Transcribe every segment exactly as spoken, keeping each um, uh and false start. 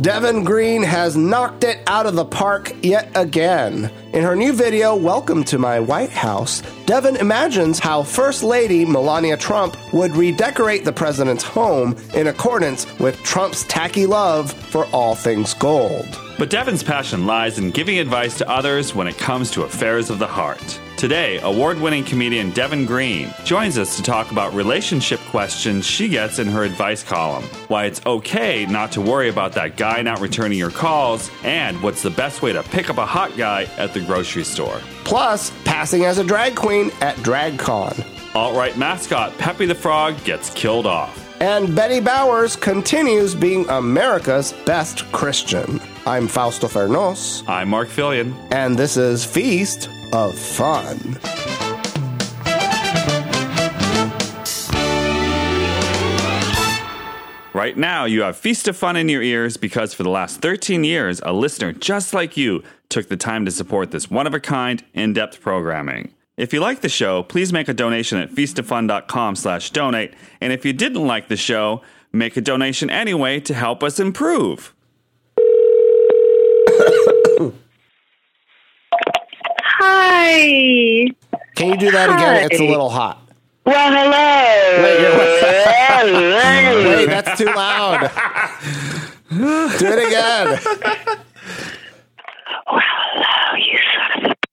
Devin Green has knocked it out of the park yet again. In her new video, Welcome to My White House, Devin imagines how First Lady Melania Trump would redecorate the president's home in accordance with Trump's tacky love for all things gold. But Devin's passion lies in giving advice to others when it comes to affairs of the heart. Today, award-winning comedian Devin Green joins us to talk about relationship questions she gets in her advice column, why it's okay not to worry about that guy not returning your calls, and what's the best way to pick up a hot guy at the grocery store. Plus, passing as a drag queen at DragCon. Alt-right mascot Peppy the Frog gets killed off. And Betty Bowers continues being America's best Christian. I'm Fausto Fernos. I'm Mark Fillion. And this is Feast of Fun. Right now, you have Feast of Fun in your ears because for the last thirteen years, a listener just like you took the time to support this one-of-a-kind, in-depth programming. If you like the show, please make a donation at feastoffun.com slash donate. And if you didn't like the show, make a donation anyway to help us improve. Hi. Can you do that Hi. again? It's a little hot. Well, hello. Wait, you're, wait, that's too loud. Do it again. Well, hello, you son of a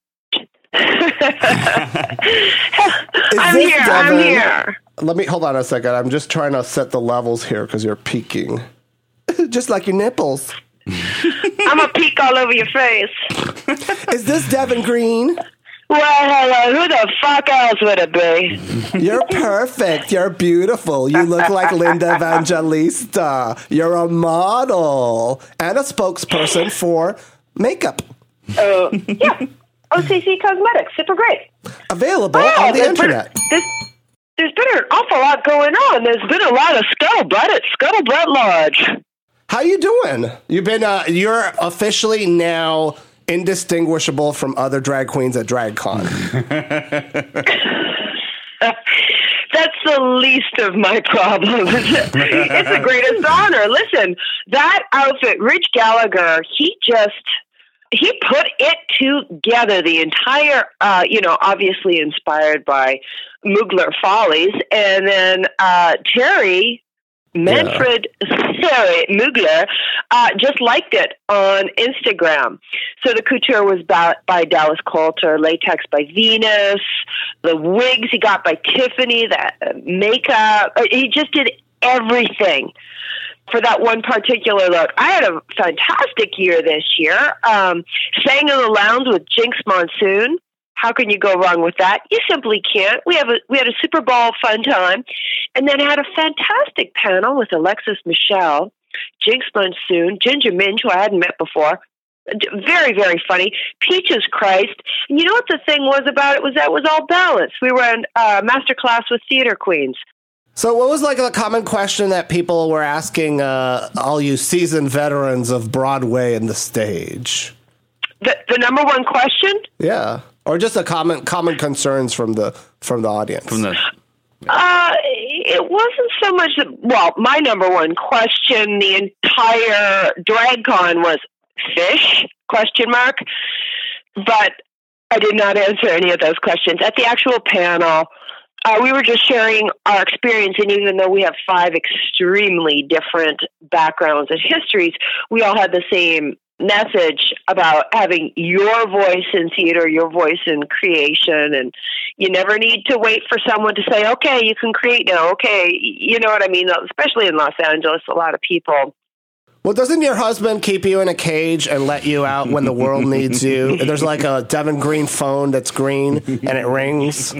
I'm this here, Devin? I'm here. Let me, hold on a second. I'm just trying to set the levels here because you're peeking. Just like your nipples. I'm going to peek all over your face. Is this Devin Green? Well, hello, who the fuck else would it be? You're perfect. You're beautiful. You look like Linda Evangelista. You're a model and a spokesperson for makeup. Oh, uh, yeah. O C C Cosmetics, super great. Available oh, on the internet. Been, there's, there's been an awful lot going on. There's been a lot of scuttlebutt at Scuttlebutt Lodge. How you doing? You've been. Uh, you're officially now indistinguishable from other drag queens at DragCon. That's the least of my problems. It's the greatest honor. Listen, that outfit, Rich Gallagher, he just. He put it together, the entire, uh, you know, obviously inspired by Mugler Follies. And then uh, Terry, Manfred Terry Mugler, uh, just liked it on Instagram. So the couture was by, by Dallas Coulter, latex by Venus, the wigs he got by Tiffany, the makeup. He just did everything for that one particular look. I had a fantastic year this year. Um, sang in the lounge with Jinx Monsoon. How can you go wrong with that? You simply can't. We have a we had a Super Bowl fun time, and then had a fantastic panel with Alexis Michelle, Jinx Monsoon, Ginger Minj, who I hadn't met before. Very, very funny. Peaches Christ. And you know what the thing was about it was that it was all balanced. We were in uh, master class with theater queens. So what was like the common question that people were asking uh, all you seasoned veterans of Broadway and the stage? The, the number one question? Yeah. Or just a common common concerns from the from the audience. From the uh, it wasn't so much, well, my number one question the entire DragCon was fish, question mark. But I did not answer any of those questions. At the actual panel, Uh, we were just sharing our experience, and even though we have five extremely different backgrounds and histories, we all had the same message about having your voice in theater, your voice in creation, and you never need to wait for someone to say, okay, you can create now, okay, you know what I mean? Especially in Los Angeles, a lot of people. Well, doesn't your husband keep you in a cage and let you out when the world needs you? There's like a Devin Green phone that's green and it rings.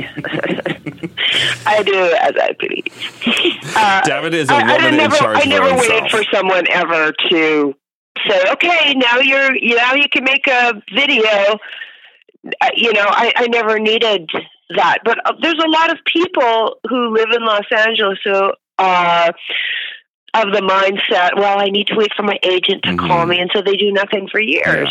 I do as I please. Uh, Devin is a I, woman I in never, charge I of never her own waited self. for someone ever to say, okay, now you're, now you can make a video. Uh, you know, I, I never needed that. But uh, there's a lot of people who live in Los Angeles who are of the mindset, well, I need to wait for my agent to mm-hmm. call me, and so they do nothing for years. Yeah.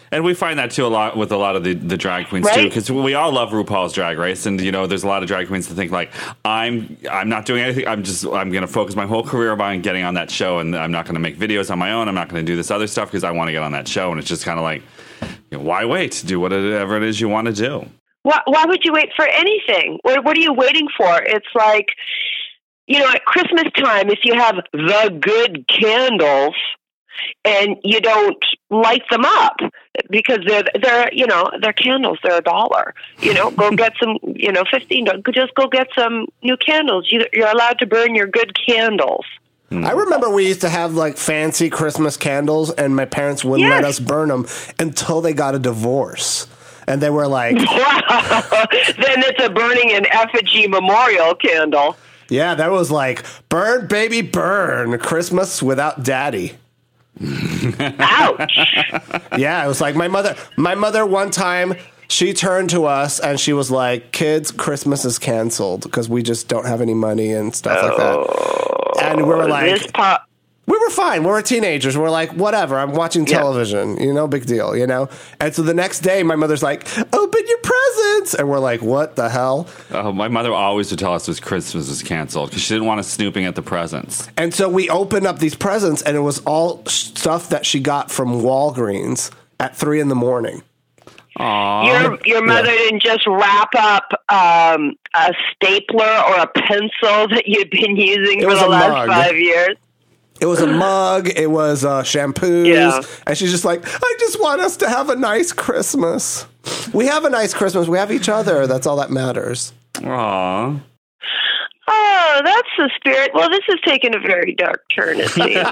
And we find that too a lot with a lot of the, the drag queens right? too, because we all love RuPaul's Drag Race, and you know, there's a lot of drag queens that think like, I'm I'm not doing anything. I'm just I'm going to focus my whole career on getting on that show, and I'm not going to make videos on my own. I'm not going to do this other stuff because I want to get on that show, and it's just kind of like, you know, why wait? Do whatever it is you want to do. Why, why would you wait for anything? What, what are you waiting for? It's like, you know, at Christmas time, if you have the good candles and you don't light them up because they're, they're, you know, they're candles, they're a dollar, you know, go get some, you know, fifteen dollars, just go get some new candles. You, you're allowed to burn your good candles. I remember we used to have like fancy Christmas candles, and my parents wouldn't Yes. let us burn them until they got a divorce. And they were like, Then it's a burning an effigy memorial candle. yeah, that was like, burn, baby, burn. Christmas without daddy. Ouch. Yeah, it was like my mother, my mother one time, she turned to us and she was like, kids, Christmas is canceled because we just don't have any money and stuff like that. And we were like, This pop. we were fine. We were teenagers. We're like, whatever. I'm watching Yeah. television. You know, big deal, you know? And so the next day, my mother's like, open your presents. And we're like, what the hell? Uh, my mother always would tell us this Christmas is canceled because she didn't want us snooping at the presents. And so we opened up these presents, and it was all stuff that she got from Walgreens at three in the morning. Your your mother Yeah. didn't just wrap up um, a stapler or a pencil that you'd been using It for was the a last mug. five years. It was a mug. It was uh, shampoos. Yeah. And she's just like, I just want us to have a nice Christmas. We have a nice Christmas. We have each other. That's all that matters. Aww. Oh, that's the spirit. Well, this has taken a very dark turn, it seems.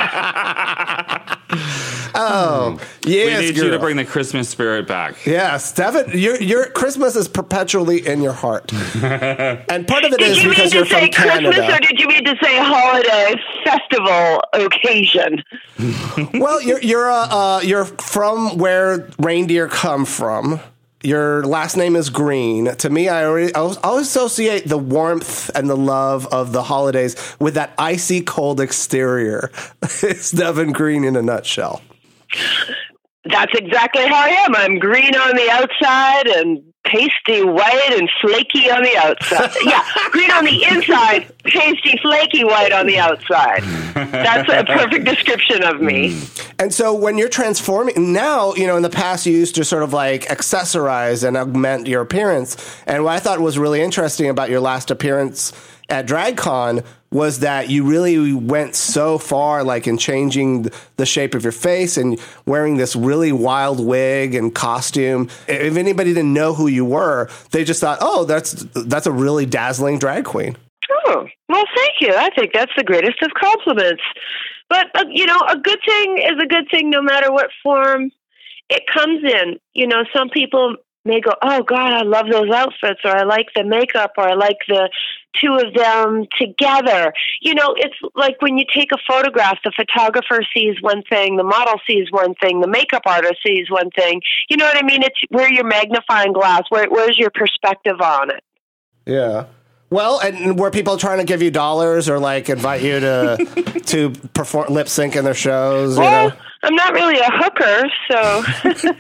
Oh, We yes, need you girl. to bring the Christmas spirit back. Yes, Devin, your your Christmas is perpetually in your heart, and part of it Did is you mean because to you're say from Canada. Christmas or did you mean to say holiday, festival, occasion? Well, you're you're uh, uh, you're from where reindeer come from. Your last name is Green. To me, I already I always- I always associate the warmth and the love of the holidays with that icy cold exterior. It's Devin Green in a nutshell. That's exactly how I am. I'm green on the outside and pasty white and flaky on the outside. Yeah, green on the inside, pasty flaky white on the outside. That's a perfect description of me. And so when you're transforming now, you know, in the past you used to sort of like accessorize and augment your appearance. And what I thought was really interesting about your last appearance at DragCon was that you really went so far, like in changing the shape of your face and wearing this really wild wig and costume. If anybody didn't know who you were, they just thought, oh, that's that's a really dazzling drag queen. Oh, well, thank you. I think that's the greatest of compliments. But, uh, you know, a good thing is a good thing no matter what form it comes in. You know, some people may go, oh, God, I love those outfits, or I like the makeup, or I like the two of them together. You know, it's like when you take a photograph, the photographer sees one thing, the model sees one thing, the makeup artist sees one thing. You know what I mean? It's where your magnifying glass, where where's your perspective on it? Yeah. Well, and were people trying to give you dollars or like invite you to to perform lip sync in their shows? You Well, know? I'm not really a hooker, so.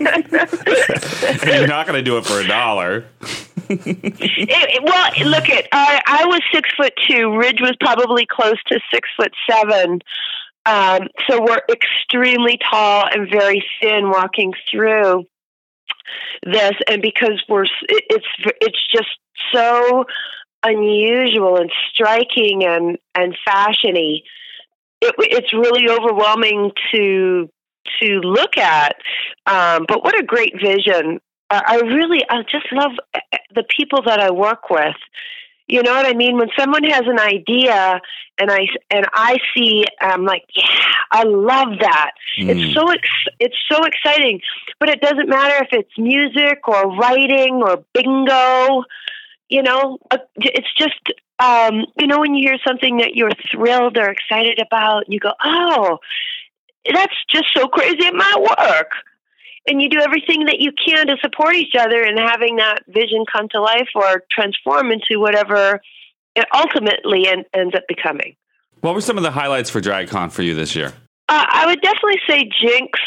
And you're not going to do it for a dollar. It, it- well, look at I, I was six foot two. Ridge was probably close to six foot seven. Um, so we're extremely tall and very thin walking through this, and because we're it, it's it's just so unusual and striking and and fashiony. It, it's really overwhelming to to look at. Um, but what a great vision! I, I really I just love the people that I work with. You know what I mean? When someone has an idea and I and I see, I'm like, yeah, I love that. Mm. It's so ex- it's so exciting. But it doesn't matter if it's music or writing or bingo. You know, uh, it's just um, you know, when you hear something that you're thrilled or excited about, you go, oh, that's just so crazy at my work. And you do everything that you can to support each other and having that vision come to life or transform into whatever it ultimately en- ends up becoming. What were some of the highlights for DragCon for you this year? Uh, I would definitely say Jinx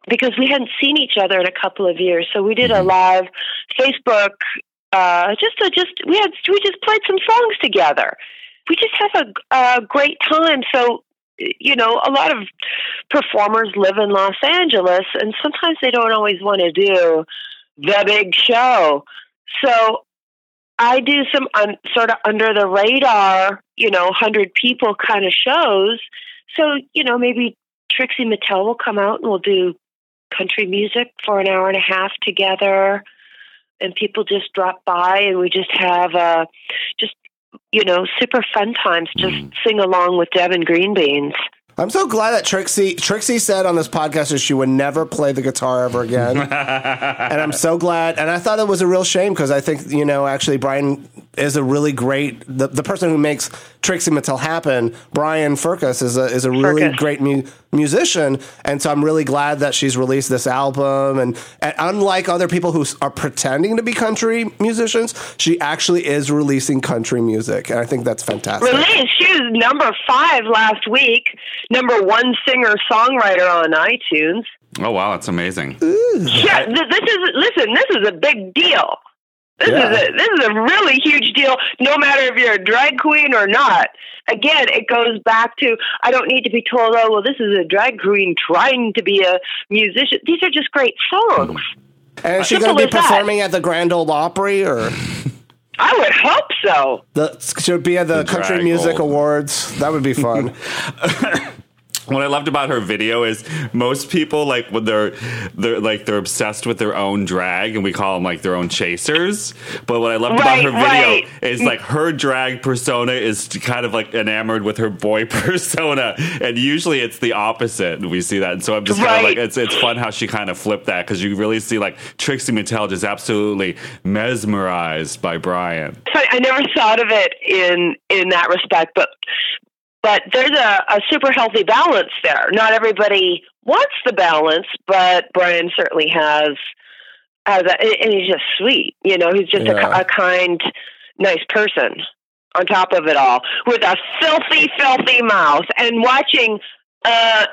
because we hadn't seen each other in a couple of years. So we did a live Facebook. Uh, just a, just we had we just played some songs together. We just have a, a great time. So, you know, a lot of performers live in Los Angeles, and sometimes they don't always want to do the big show. So I do some um, sort of under the radar, you know, hundred people kind of shows. So, you know, maybe Trixie Mattel will come out and we'll do country music for an hour and a half together, and people just drop by and we just have uh, just, you know, super fun times, just mm. sing along with Devin Greenbeans. I'm so glad that Trixie Trixie said on this podcast that she would never play the guitar ever again. And I'm so glad. And I thought it was a real shame because I think, you know, actually Brian is a really great, the, the person who makes Trixie Mattel happen, Brian Furcus, is a, is a really Furcus. great mu- musician. And so I'm really glad that she's released this album. And, and unlike other people who are pretending to be country musicians, she actually is releasing country music. And I think that's fantastic. Released. She was number five last week. Number one singer-songwriter on iTunes. Oh, wow. That's amazing. Ooh. Yeah, th- this is, listen, this is a big deal. This yeah. is a, this is a really huge deal, no matter if you're a drag queen or not. Again, it goes back to, I don't need to be told, oh, well, this is a drag queen trying to be a musician. These are just great songs. And is she going to be performing that. at the Grand Ole Opry, or... I would hope so. The, should be at the, the Country Music old. Awards. That would be fun. What I loved about her video is most people, like, when they're they're like they're obsessed with their own drag, and we call them like their own chasers. But what I loved right, about her video right. is like her drag persona is kind of like enamored with her boy persona, and usually it's the opposite. We see that, and so I'm just right. kind of like it's it's fun how she kind of flipped that, because you really see like Trixie Mattel just absolutely mesmerized by Brian. I never thought of it in in that respect, but. But there's a, a super healthy balance there. Not everybody wants the balance, but Brian certainly has, has a, and he's just sweet. You know, he's just yeah. a, a kind, nice person on top of it all, with a filthy, filthy mouth. And watching uh,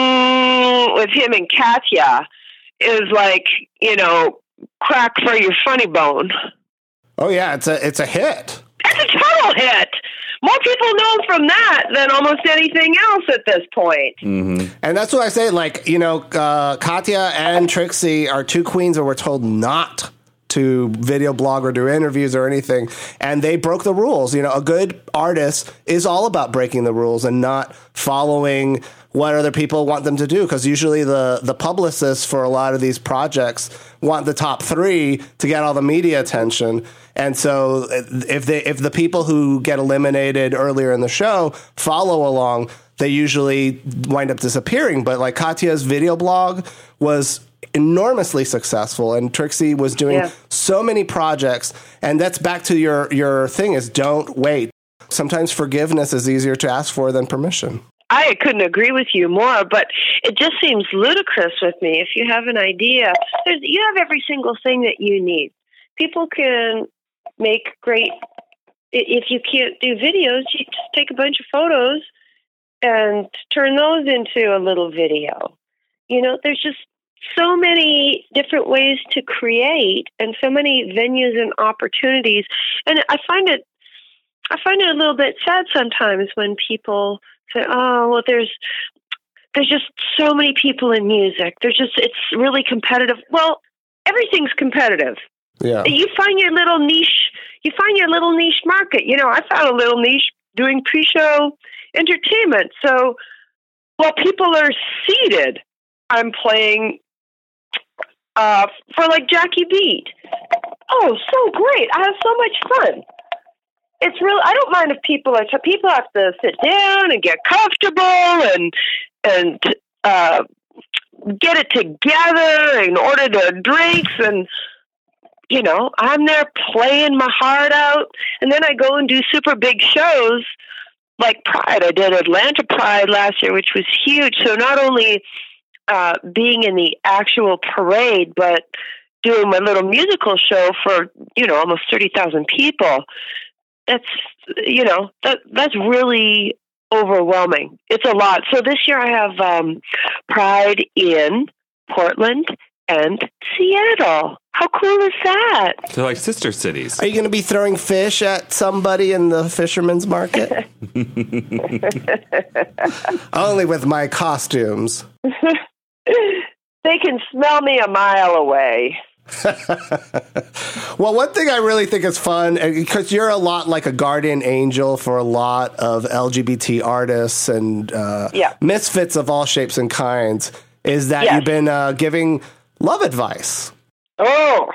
mm, with him and Katya is like, you know, crack for your funny bone. Oh, yeah, it's a it's a hit. It's a total hit. More people know from that than almost anything else at this point. Mm-hmm. And that's what I say. Like, you know, uh, Katya and Trixie are two queens that were told not to video blog or do interviews or anything. And they broke the rules. You know, a good artist is all about breaking the rules and not following what other people want them to do. Because usually the, the publicists for a lot of these projects want the top three to get all the media attention. And so if they if the people who get eliminated earlier in the show follow along, they usually wind up disappearing. But like Katya's video blog was enormously successful, and Trixie was doing yeah. so many projects. And that's back to your, your thing is don't wait. Sometimes forgiveness is easier to ask for than permission. I couldn't agree with you more, but it just seems ludicrous with me. If you have an idea, there's, you have every single thing that you need. People can make great, if you can't do videos, you just take a bunch of photos and turn those into a little video. You know, there's just so many different ways to create and so many venues and opportunities. And I find it, I find it a little bit sad sometimes when people say, oh, well, there's, there's just so many people in music. There's just, it's really competitive. Well, everything's competitive. Yeah. You find your little niche, you find your little niche market. You know, I found a little niche doing pre-show entertainment. So while people are seated, I'm playing uh, for like Jackie Beat. Oh, so great. I have so much fun. It's real. I don't mind if people are, people have to sit down and get comfortable and, and, uh, get it together and order their drinks, and, you know, I'm there playing my heart out. And then I go and do super big shows like Pride. I did Atlanta Pride last year, which was huge. So not only uh, being in the actual parade, but doing my little musical show for, you know, almost thirty thousand people. That's, you know, that that's really overwhelming. It's a lot. So this year I have um, Pride in Portland and Seattle. How cool is that? They're like sister cities. Are you going to be throwing fish at somebody in the fisherman's market? Only with my costumes. They can smell me a mile away. Well, one thing I really think is fun, because you're a lot like a guardian angel for a lot of L G B T artists and uh, yeah. misfits of all shapes and kinds, is that yes. you've been uh, giving love advice. Oh,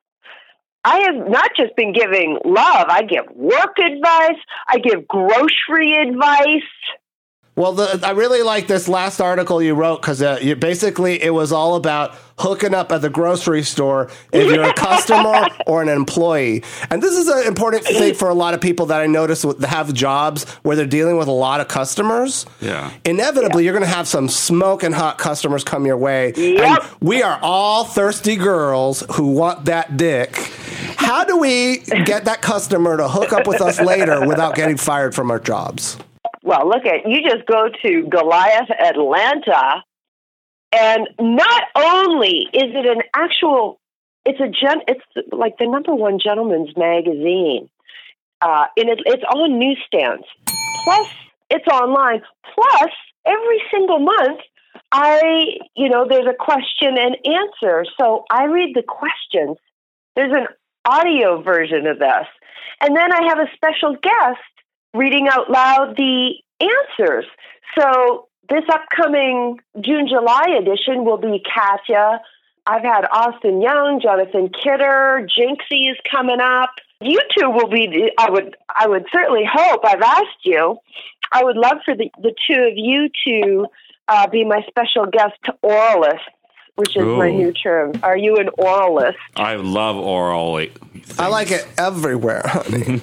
I have not just been giving love. I give work advice. I give grocery advice. Well, the, I really like this last article you wrote, because uh, you, basically it was all about hooking up at the grocery store if you're a customer or an employee. And this is an important thing for a lot of people that I notice that have jobs where they're dealing with a lot of customers. Yeah. Inevitably, yeah. you're going to have some smoking hot customers come your way. Yep. And we are all thirsty girls who want that dick. How do we get that customer to hook up with us later without getting fired from our jobs? Well, look at, you just go to Goliath Atlanta, and not only is it an actual, it's a gen, it's like the number one gentleman's magazine. Uh, and it, it's on newsstands. Plus, it's online. Plus, every single month, I, you know, there's a question and answer. So I read the questions. There's an audio version of this. And then I have a special guest reading out loud the answers. So this upcoming June, July edition will be Katya. I've had Austin Young, Jonathan Kidder, Jinxie is coming up. You two will be, I would I would certainly hope, I've asked you, I would love for the, the two of you to uh, be my special guest oralists, which is Ooh. my new term. Are you an oralist? I love oral things. I like it everywhere, honey.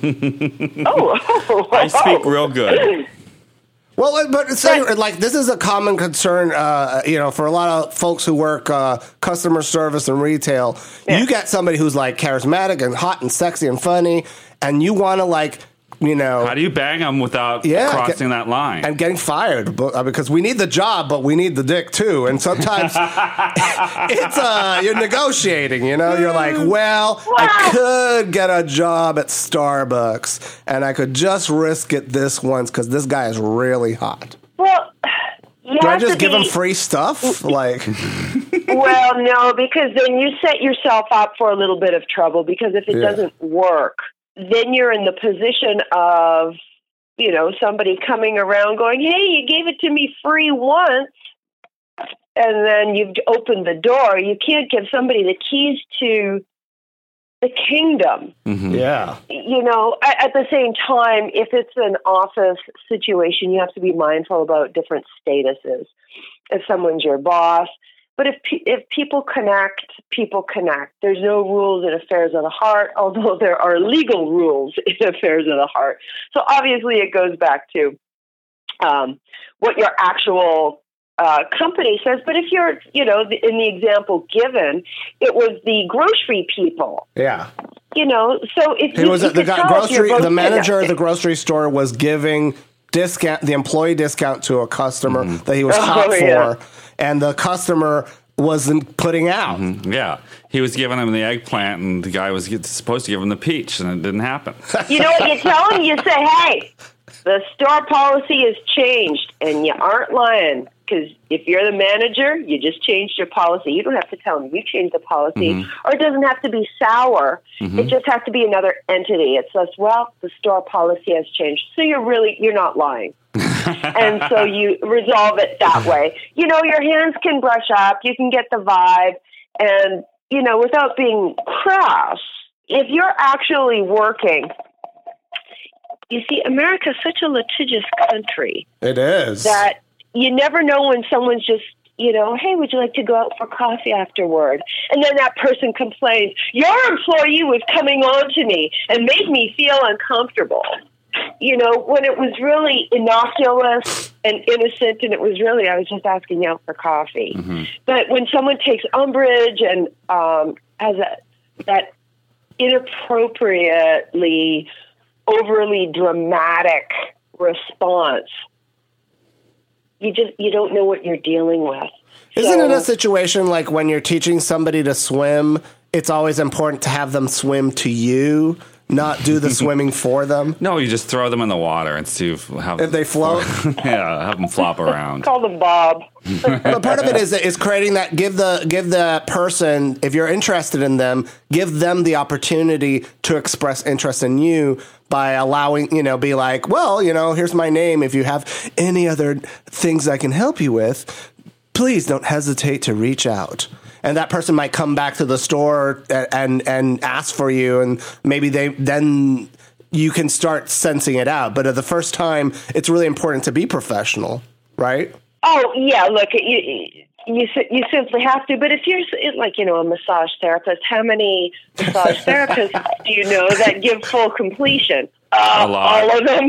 oh, I speak real good. Well, but it's like, like this is a common concern, uh, you know, for a lot of folks who work uh, customer service and retail. Yeah. You get somebody who's like charismatic and hot and sexy and funny, and you want to like, you know, How do you bang them without Yeah, crossing get- that line? and getting fired but, uh, because we need the job, but we need the dick too. And sometimes it's uh, you're negotiating. You know, you're like, well, I could get a job at Starbucks, and I could just risk it this once because this guy is really hot. Well, you Do I have just to give be, him free stuff? Like, Well, no, because then you set yourself up for a little bit of trouble, because if it Yeah. doesn't work, then you're in the position of, you know, somebody coming around going, hey, you gave it to me free once, and then you've opened the door. You can't give somebody the keys to the kingdom. Mhm. yeah. You know, at, at the same time, if it's an office situation, you have to be mindful about different statuses. If someone's your boss, but if pe- if people connect, people connect. There's no rules in affairs of the heart, although there are legal rules in affairs of the heart. So obviously, it goes back to um, what your actual uh, company says. But if you're, you know, the, in the example given, it was the grocery people. Yeah. You know, so if He you, was you at the could guy, tell if you're grocery. both The manager of the connected. grocery store was giving discount, the employee discount to a customer Mm-hmm. that he was Oh, hot for, yeah. and the customer wasn't putting out. Yeah. He was giving him the eggplant, and the guy was get- supposed to give him the peach, and it didn't happen. You know what you tell them? You say, hey, the store policy has changed, and you aren't lying. Because if you're the manager, you just changed your policy. You don't have to tell them you changed the policy. Mm-hmm. Or it doesn't have to be sour. It just has to be another entity. It says, well, the store policy has changed. So you're really, you're not lying. And so you resolve it that way. You know, your hands can brush up. You can get the vibe. And, you know, without being crass, if you're actually working, you see, America's such a litigious country It is. that you never know when someone's just, you know, hey, would you like to go out for coffee afterward? And then that person complains, your employee was coming on to me and made me feel uncomfortable. You know, when it was really innocuous and innocent, and it was really, I was just asking you out for coffee. Mm-hmm. But when someone takes umbrage and um, has a, that inappropriately, overly dramatic response, you just you don't know what you're dealing with. Isn't so, it a situation like when you're teaching somebody to swim, it's always important to have them swim to you, not do the swimming for them? No, you just throw them in the water and see if, have If they float? yeah, have them flop around. Call them Bob. But part of it is is creating that, give the give the person, if you're interested in them, give them the opportunity to express interest in you by allowing, you know, be like, well, you know, here's my name. If you have any other things I can help you with, please don't hesitate to reach out. And that person might come back to the store and, and and ask for you, and maybe they then you can start sensing it out. But at the first time, it's really important to be professional, right? Oh yeah, look, you you you simply have to. But if you're like you know a massage therapist, how many massage therapists do you know that give full completion? Uh, A lot. All of them.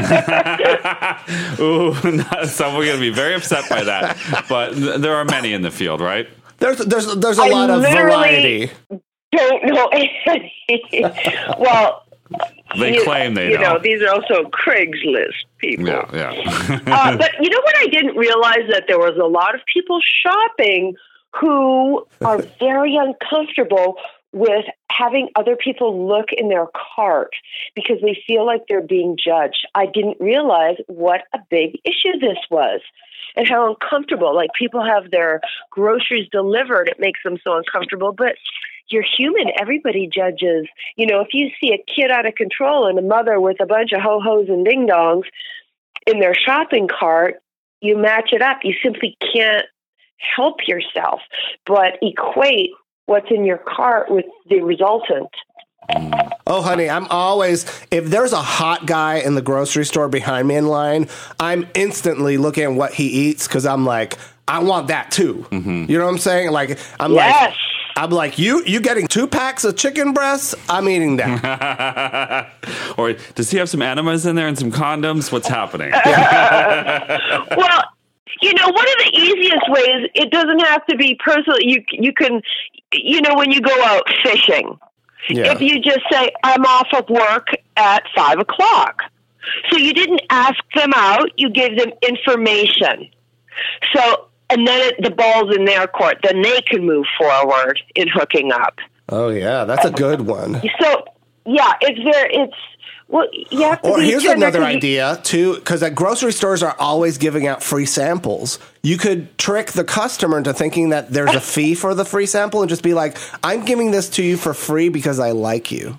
Ooh, some are going to be very upset by that. But th- there are many in the field, right? There's there's there's a I lot of literally variety. Don't know any. Well, They you, claim they you know. know. These are also Craigslist people. Yeah, yeah. uh, but you know what? I didn't realize that there was a lot of people shopping who are very uncomfortable with having other people look in their cart because they feel like they're being judged. I didn't realize what a big issue this was and how uncomfortable. Like, people have their groceries delivered. It makes them so uncomfortable. But you're human. Everybody judges. You know, if you see a kid out of control and a mother with a bunch of ho-hos and ding-dongs in their shopping cart, you match it up. You simply can't help yourself but equate what's in your cart with the resultant. Oh, honey, I'm always, if there's a hot guy in the grocery store behind me in line, I'm instantly looking at what he eats because I'm like, I want that too. Mm-hmm. You know what I'm saying? Like, I'm Yes. like, I'm like, you, you getting two packs of chicken breasts? I'm eating that. Or does he have some enemas in there and some condoms? What's happening? Well, you know, one of the easiest ways, it doesn't have to be personal. You, you can, you know, when you go out fishing, Yeah. if you just say, I'm off of work at five o'clock. So you didn't ask them out, you gave them information. So, and then it, the ball's in their court. Then they can move forward in hooking up. Oh, yeah, that's a good one. So, yeah, it's there. It's, well, you have to Or be here's tender another 'cause you- idea, too, because at grocery stores are always giving out free samples. You could trick the customer into thinking that there's a fee for the free sample and just be like, I'm giving this to you for free because I like you.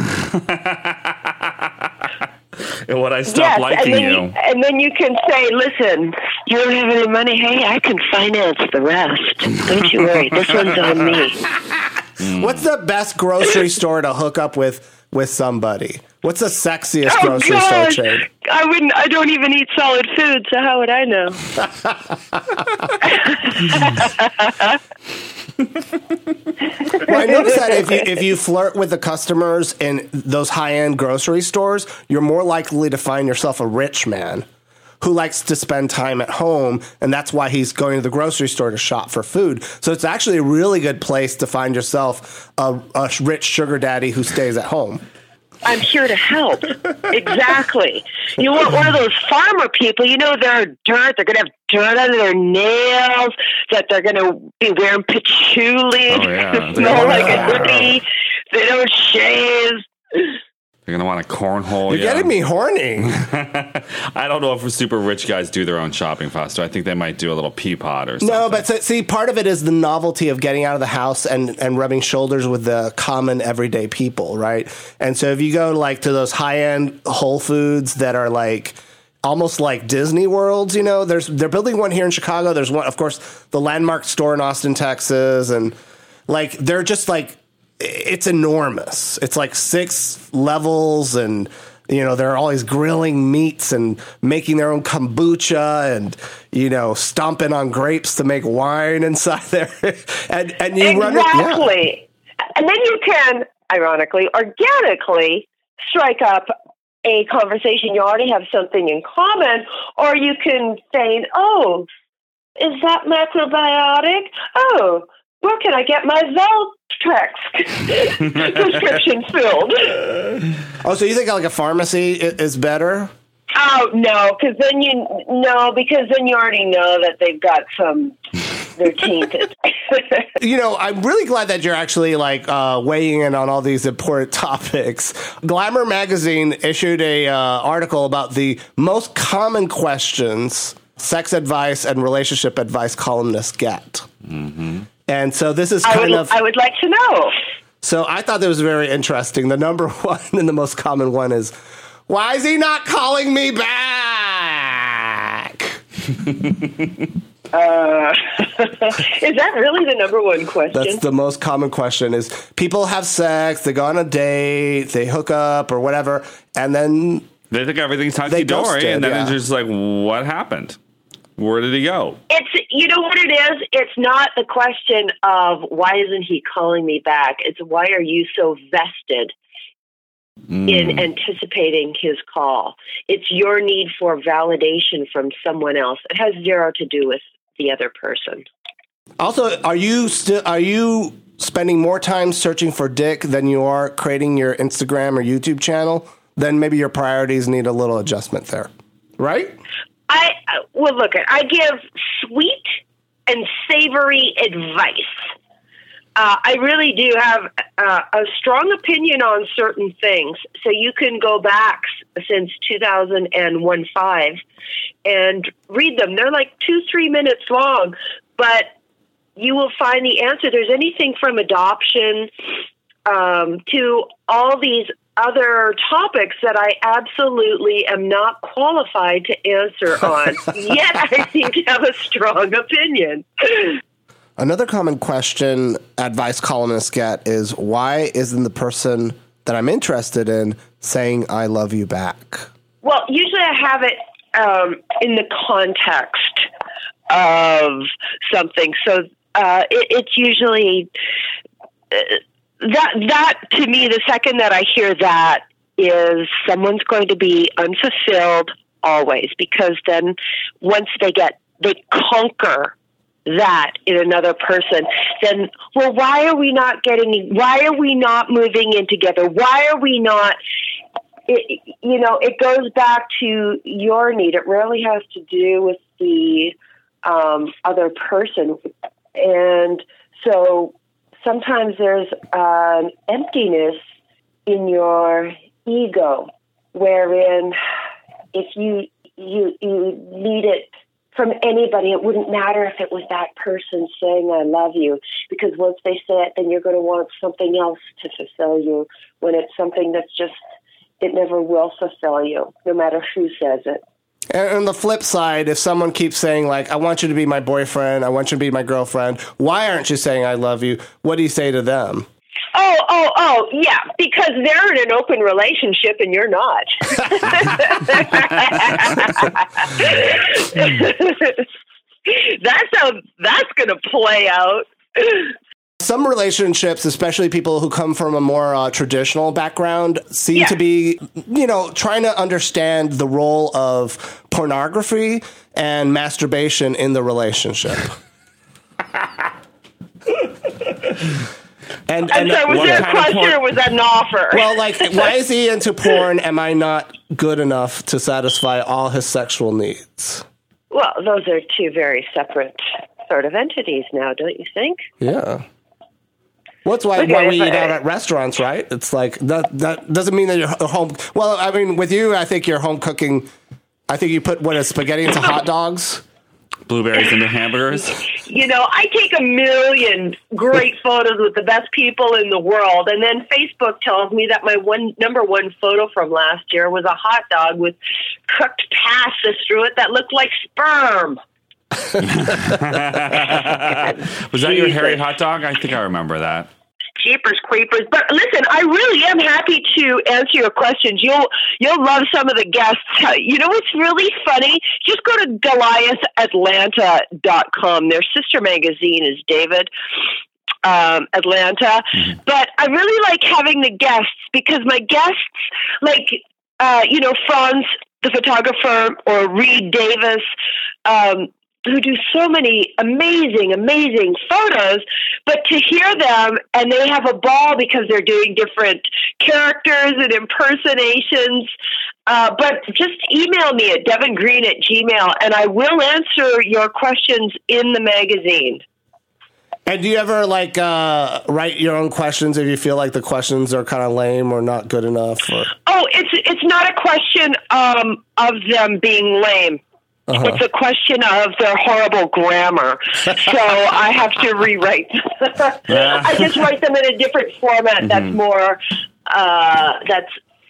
And when I stop Yes, liking and then you. you, and then you can say, listen, you don't have any money? Hey, I can finance the rest. Don't you worry. This one's on me. What's the best grocery store to hook up with with somebody? What's the sexiest Oh, grocery gosh. store chain? I wouldn't. I don't even eat solid food, so how would I know? Well, I noticed that if you if you flirt with the customers in those high end grocery stores, you're more likely to find yourself a rich man who likes to spend time at home, and that's why he's going to the grocery store to shop for food. So it's actually a really good place to find yourself a, a rich sugar daddy who stays at home. I'm here to help. Exactly. You want one of those farmer people, you know, they're dirt. They're going to have dirt under their nails, that they're going to be wearing patchouli, Oh, yeah. smell like a hippie. They don't shave. You're going to want a cornhole. You're yeah. getting me horny. I don't know if super rich guys do their own shopping faster. I think they might do a little pea pod or something. No, but so- see, part of it is the novelty of getting out of the house and, and rubbing shoulders with the common everyday people, right? And so if you go like to those high end Whole Foods that are like almost like Disney worlds, you know, there's they're building one here in Chicago. There's one, of course, the Landmark store in Austin, Texas, and like they're just like, it's enormous. It's like six levels, and you know they're always grilling meats and making their own kombucha, and you know stomping on grapes to make wine inside there. and and you run it, yeah. Exactly. And then you can, ironically, organically strike up a conversation. You already have something in common, or you can feign, oh, is that macrobiotic? Oh, where can I get my Valtrex prescription filled? Oh, so you think like a pharmacy i- is better? Oh no, because then you no, because then you already know that they've got some. They're tainted. You know, I'm really glad that you're actually like uh, weighing in on all these important topics. Glamour magazine issued a uh, article about the most common questions sex advice and relationship advice columnists get. Mm-hmm. And so this is kind I would, of. I would like to know. So I thought that was very interesting. The number one and the most common one is, why is he not calling me back? Uh, is that really the number one question? That's the most common question is people have sex, they go on a date, they hook up or whatever, and then they think everything's hunky-dory, and then yeah. it's just like, what happened? Where did he go? It's, you know what it is? It's not the question of why isn't he calling me back? It's why are you so vested mm. in anticipating his call? It's your need for validation from someone else. It has zero to do with the other person. Also, are you still are you spending more time searching for dick than you are creating your Instagram or YouTube channel? Then maybe your priorities need a little adjustment there, right? I well, look, I give sweet and savory advice. Uh, I really do have uh, a strong opinion on certain things. So you can go back since two thousand one five and read them. They're like two, three minutes long, but you will find the answer. There's anything from adoption um, to all these other topics that I absolutely am not qualified to answer on. Yet I seem to have a strong opinion. Another common question advice columnists get is, why isn't the person that I'm interested in saying I love you back? Well, usually I have it um, in the context of something. So uh, it, it's usually uh, that, that to me, the second that I hear that is someone's going to be unfulfilled always, because then once they get, they conquer that in another person, then, well, why are we not getting, why are we not moving in together? Why are we not, it, you know, it goes back to your need. It rarely has to do with the um, other person. And so sometimes there's an emptiness in your ego, wherein if you, you, you need it from anybody, it wouldn't matter if it was that person saying I love you, because once they say it, then you're going to want something else to fulfill you, when it's something that's just, it never will fulfill you, no matter who says it. And on the flip side, if someone keeps saying, like, I want you to be my boyfriend, I want you to be my girlfriend, why aren't you saying I love you? What do you say to them? Oh, oh, oh, yeah, because they're in an open relationship and you're not. That's how that's going to play out. Some relationships, especially people who come from a more uh, traditional background, seem yeah. to be, you know, trying to understand the role of pornography and masturbation in the relationship. And, and, and so was that a question or was that an offer? Well, like, why is he into porn? Am I not good enough to satisfy all his sexual needs? Well, those are two very separate sort of entities now, don't you think? Yeah. Well, that's why, okay, why we but, eat out at restaurants, right? It's like, that that doesn't mean that you're home. Well, I mean, with you, I think you're home cooking. I think you put, what is spaghetti into hot dogs? Blueberries into hamburgers. You know, I take a million great photos with the best people in the world, and then Facebook tells me that my one number one photo from last year was a hot dog with cooked pasta through it that looked like sperm. Was that your hairy hot dog? I think I remember that. Jeepers creepers. But listen, I really am happy to answer your questions. You'll you'll love some of the guests. You know what's really funny? Just go to Goliath Atlanta dot com. Their sister magazine is David um, Atlanta. Mm-hmm. But I really like having the guests, because my guests, like, uh, you know, Franz, the photographer, or Reed Davis, um, who do so many amazing, amazing photos, but to hear them and they have a ball because they're doing different characters and impersonations. Uh, but just email me at devin green at gmail and I will answer your questions in the magazine. And do you ever like uh, write your own questions if you feel like the questions are kind of lame or not good enough? Or? Oh, it's it's not a question um, of them being lame. Uh-huh. It's a question of their horrible grammar. So I have to rewrite. I just write them in a different format mm-hmm. that's more uh, that's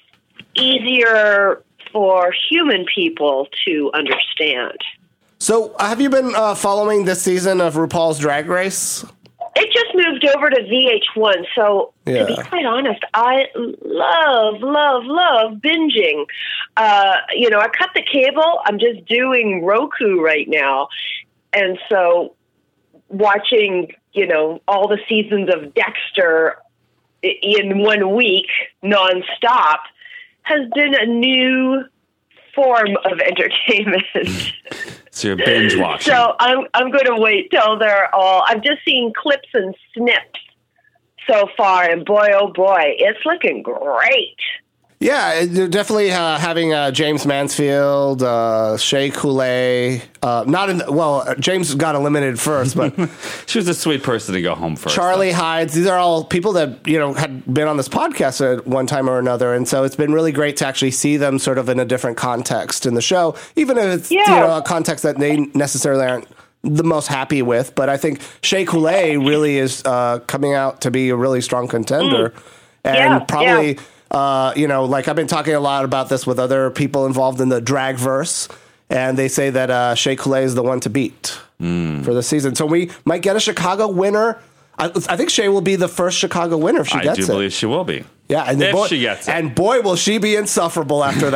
easier for human people to understand. So, have you been uh, following this season of RuPaul's Drag Race? It just moved over to V H one, so yeah. to be quite honest, I love, love, love binging. Uh, you know, I cut the cable. I'm just doing Roku right now, and so watching, you know, all the seasons of Dexter in one week nonstop has been a new form of entertainment. So you're binge watching. So I'm I'm going to wait till they're all. I've just seen clips and snips so far, and boy, oh boy, it's looking great. Yeah, definitely uh, having uh, James Mansfield, uh, Shea Coulee, uh, not in the, well, James got eliminated first, but she was a sweet person to go home first. Charlie though. Hides, these are all people that, you know, had been on this podcast at one time or another, and so it's been really great to actually see them sort of in a different context in the show, even if it's yeah. you know a context that they necessarily aren't the most happy with. But I think Shea Coulee really is uh, coming out to be a really strong contender, mm. and yeah, probably. Yeah. Uh, you know, like I've been talking a lot about this with other people involved in the dragverse, and they say that uh, Shea Coulee is the one to beat mm. for the season. So we might get a Chicago winner. I, I think Shea will be the first Chicago winner if she I gets it. I do believe she will be. Yeah, and if boy, she gets it. And boy, will she be insufferable after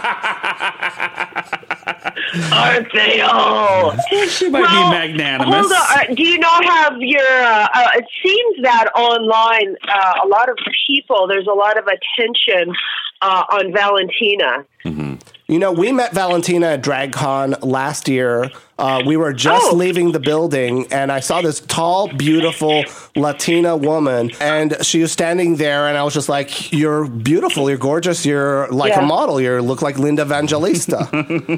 that. Aren't they all? She might well, be magnanimous. Hold on. Uh, do you not have your... Uh, uh, it seems that online, uh, a lot of people, there's a lot of attention uh, on Valentina. Mm-hmm. You know, we met Valentina at DragCon last year. Uh, we were just oh. leaving the building, and I saw this tall, beautiful Latina woman, and she was standing there, and I was just like, you're beautiful, you're gorgeous, you're like yeah. a model, you look like Linda Evangelista.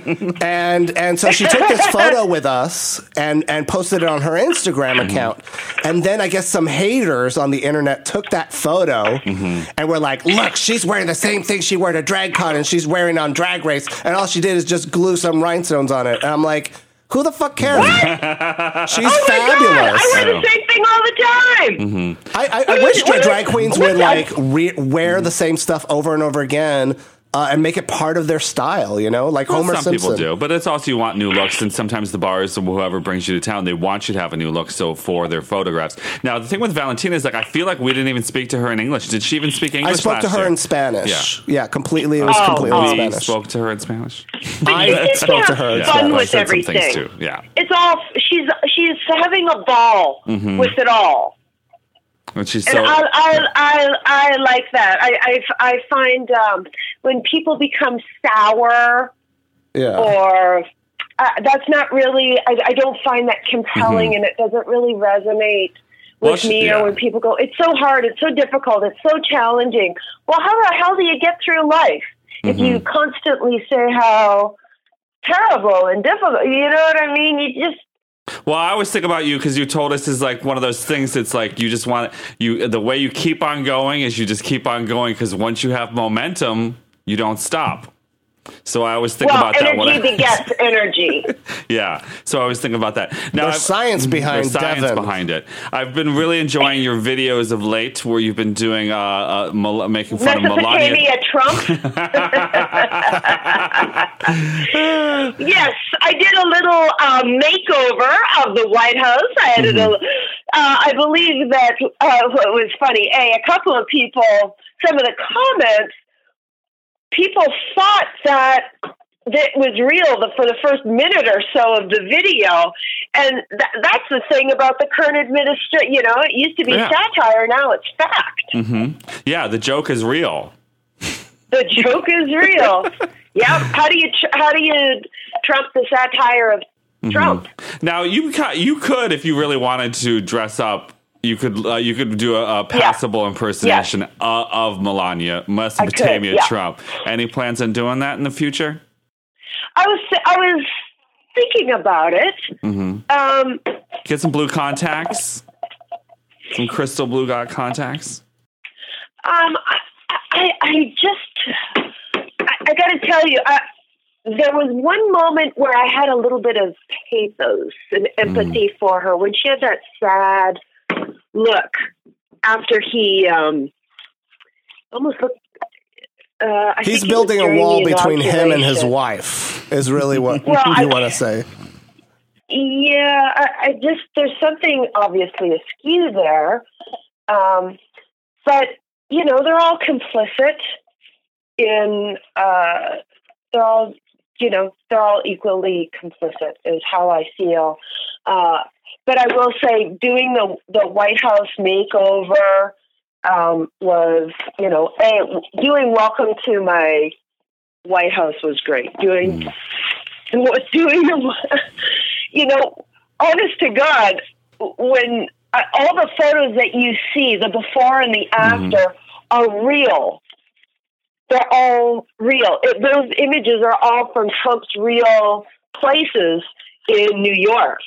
and and so she took this photo with us and, and posted it on her Instagram account. And then I guess some haters on the internet took that photo mm-hmm. and were like, look, she's wearing the same thing she wore to DragCon, and she's wearing on Drag Race. And all she did is just glue some rhinestones on it. And I'm like, who the fuck cares? She's oh fabulous. God, I wear the same thing all the time. Mm-hmm. I, I, I wish is, drag queens would like re- wear the same stuff over and over again. Uh, and make it part of their style, you know, like well, Homer some Simpson. Some people do, but it's also you want new looks, and sometimes the bars or whoever brings you to town, they want you to have a new look. So for their photographs. Now the thing with Valentina is like I feel like we didn't even speak to her in English. Did she even speak English? I spoke last to her year? in Spanish. Yeah, yeah, completely. It was oh, completely oh. in Spanish. We spoke to her in Spanish. I spoke to her in fun Spanish. with I everything. Some things too. Yeah, it's all she's she's having a ball mm-hmm. with it all. And she's and so. I, I, I, I like that. I, I, I find um, when people become sour, yeah. or uh, that's not really. I, I don't find that compelling, mm-hmm. and it doesn't really resonate with well, me. yeah. Or when people go, "It's so hard. It's so difficult. It's so challenging." Well, how the hell do you get through life mm-hmm. if you constantly say how terrible and difficult? You know what I mean? You just. Well, I always think about you because you told us is like one of those things. It's like you just want you. The way you keep on going is you just keep on going because once you have momentum, you don't stop. So I always think well, about that. Energy begets energy. Yeah. So I always think about that. Now, there's I've, science behind there's science Devin. behind it. I've been really enjoying your videos of late, where you've been doing uh, uh Mel- making fun of Melania Trump. Yes, I did a little uh, makeover of the White House. I had mm-hmm. a. Uh, I believe that uh, what was funny. A, a couple of people, some of the comments. People thought that it was real the, for the first minute or so of the video. And th- that's the thing about the current administration. You know, it used to be yeah. satire. Now it's fact. Mm-hmm. Yeah, the joke is real. The joke is real. Yeah. How do you, tr- how do you trump the satire of mm-hmm. Trump. Now, you you could, if you really wanted to dress up, you could uh, you could do a, a passable yeah. impersonation yeah. Of, of Melania, Mesopotamia could, yeah. Trump. Any plans on doing that in the future? I was I was thinking about it. Mm-hmm. Um, Get some blue contacts, some crystal blue dot contacts. Um, I I, I just I, I got to tell you, I, there was one moment where I had a little bit of pathos and empathy mm. for her when she had that sad look after he um, almost looked. Uh, I He's building a wall between him and his wife, is really what well, you I, want to say. Yeah, I, I just, there's something obviously askew there. Um, but, you know, they're all complicit in, uh, they're all, you know, they're all equally complicit is how I feel. Uh, but I will say doing the, the White House makeover, Um, was, you know, a, doing Welcome to My White House was great. Doing, mm. doing the, you know, honest to God, when uh, all the photos that you see, the before and the after, mm. are real. They're all real. It, those images are all from Trump's real places in New York.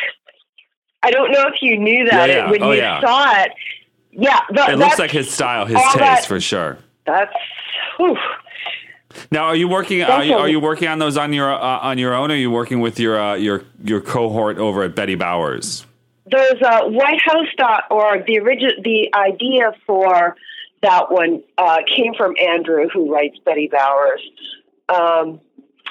I don't know if you knew that yeah, yeah. when oh, you yeah. saw it. Yeah, the, it looks like his style, his taste that, for sure. That's. Whew. Now, are you working? Are you, are you working on those on your uh, on your own? Or are you working with your uh, your your cohort over at Betty Bowers? There's a White House dot org. The original, the idea for that one uh, came from Andrew, who writes Betty Bowers. Um,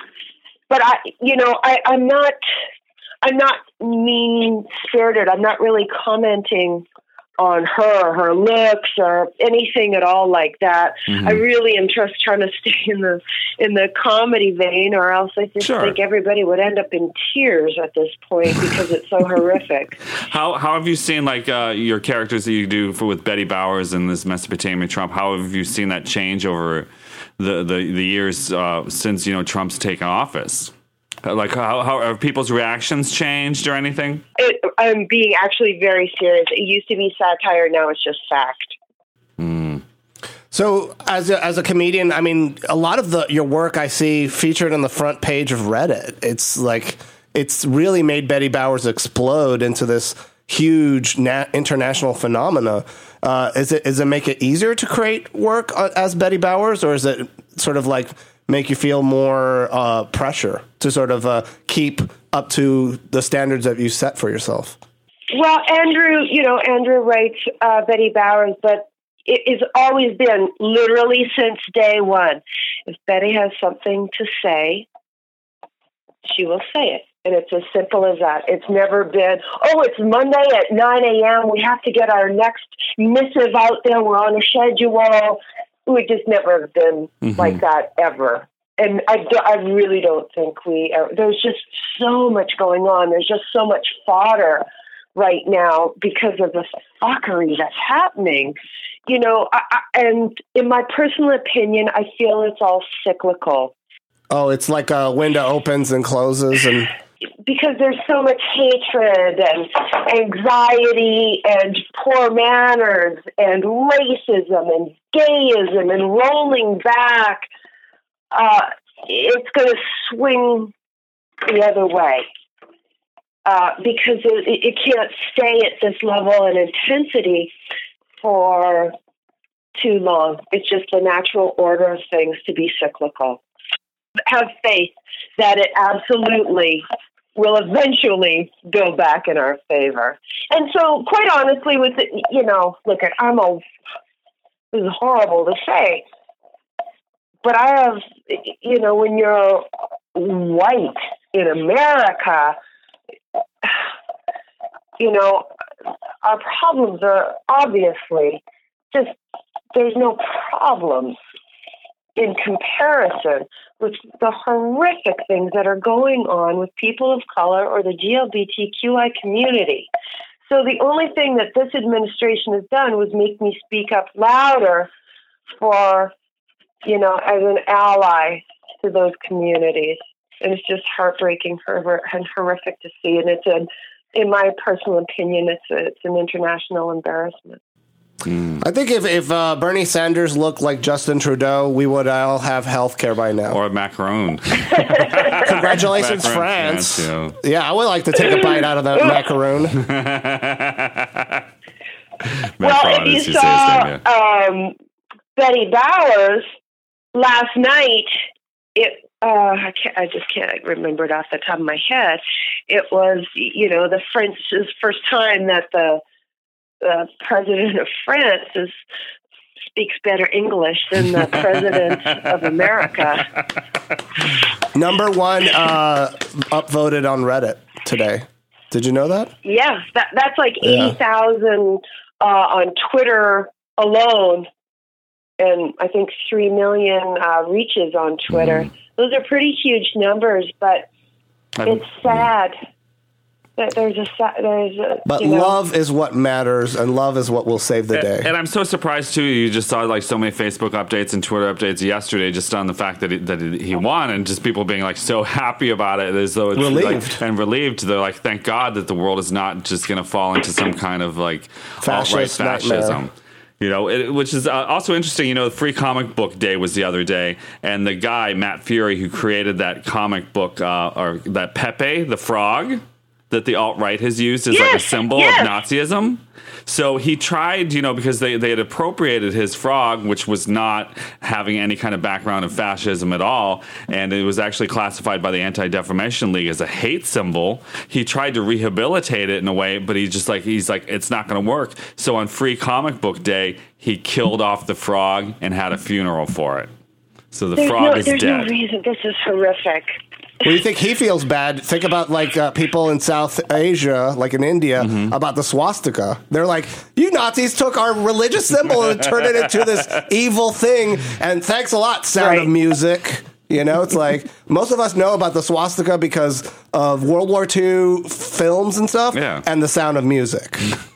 but I, you know, I, I'm not. I'm not mean spirited. I'm not really commenting on her, her looks, or anything at all like that. Mm-hmm. I really am just trying to stay in the in the comedy vein, or else I just sure. think everybody would end up in tears at this point because it's so horrific. How how have you seen like uh, your characters that you do for with Betty Bowers and this Mesopotamia Trump? How have you seen that change over the the, the years uh, since you know Trump's taken office? Like, how, how have people's reactions changed or anything? It, I'm being actually very serious. It used to be satire. Now it's just fact. Mm. So as a, as a comedian, I mean, a lot of the your work I see featured on the front page of Reddit. It's like it's really made Betty Bowers explode into this huge nat- international phenomena. Uh, is it is it make it easier to create work as Betty Bowers, or is it sort of like make you feel more uh, pressure to sort of uh, keep up to the standards that you set for yourself? Well, Andrew, you know, Andrew writes uh, Betty Bowers, but it has always been literally since day one. If Betty has something to say, she will say it. And it's as simple as that. It's never been, oh, it's Monday at nine a.m. We have to get our next missive out there. We're on a schedule. We just never have been mm-hmm. like that ever. And I, do, I really don't think we ever, there's just so much going on. There's just so much fodder right now because of the fuckery that's happening. You know, I, I, and in my personal opinion, I feel it's all cyclical. Oh, it's like a window opens and closes and... Because there's so much hatred and anxiety and poor manners and racism and gayism and rolling back, uh, it's going to swing the other way uh, because it, it can't stay at this level and intensity for too long. It's just the natural order of things to be cyclical. Have faith that it absolutely will eventually go back in our favor. And so, quite honestly, with it, you know, look, I'm a, this is horrible to say, but I have, you know, when you're white in America, you know, our problems are obviously just, there's no problems in comparison with the horrific things that are going on with people of color or the G L B T Q I community. So the only thing that this administration has done was make me speak up louder for, you know, as an ally to those communities. and it's just heartbreaking hor- and horrific to see. And it's a, in my personal opinion, it's a, it's an international embarrassment. Mm. I think if, if uh, Bernie Sanders looked like Justin Trudeau, we would all have health care by now. Or Macaron. Congratulations, Macaron, France. France yeah. yeah, I would like to take a bite out of that macaroon. Well, if you saw name, yeah. um, Betty Bowers last night, it uh, I, can't, I just can't remember it off the top of my head. It was, you know, the French's first time that the the president of France is, speaks better English than the president of America. Number one uh, upvoted on Reddit today. Did you know that? Yes, that, that's like eighty thousand uh, on Twitter alone, and I think three million uh, reaches on Twitter. Mm. Those are pretty huge numbers, but I'm, it's sad. There's a, there's a, but you know. Love is what matters, and love is what will save the day. And, and I'm so surprised too. You just saw like so many Facebook updates and Twitter updates yesterday, just on the fact that he, that he won, and just people being like so happy about it, as though it's relieved like, and relieved. They're like, thank God that the world is not just going to fall into some kind of like fascist alt-right fascism. Nightmare. You know, it, which is uh, also interesting. You know, Free Comic Book Day was the other day, and the guy Matt Fury, who created that comic book uh, or that Pepe the Frog that the alt-right has used as yes, like a symbol yes. of Nazism. So he tried, you know, because they, they had appropriated his frog, which was not having any kind of background of fascism at all, and it was actually classified by the Anti-Defamation League as a hate symbol. He tried to rehabilitate it in a way, but he just like he's like, it's not going to work. So on Free Comic Book Day, he killed off the frog and had a funeral for it. So the there's frog no, is there's dead. There's no reason. This is horrific. Well, you think he feels bad? Think about like uh, people in South Asia, like in India, mm-hmm. about the swastika. They're like, you Nazis took our religious symbol and turned it into this evil thing. And thanks a lot, Sound right. of Music. You know, it's like most of us know about the swastika because of World War Two films and stuff, yeah. and the Sound of Music.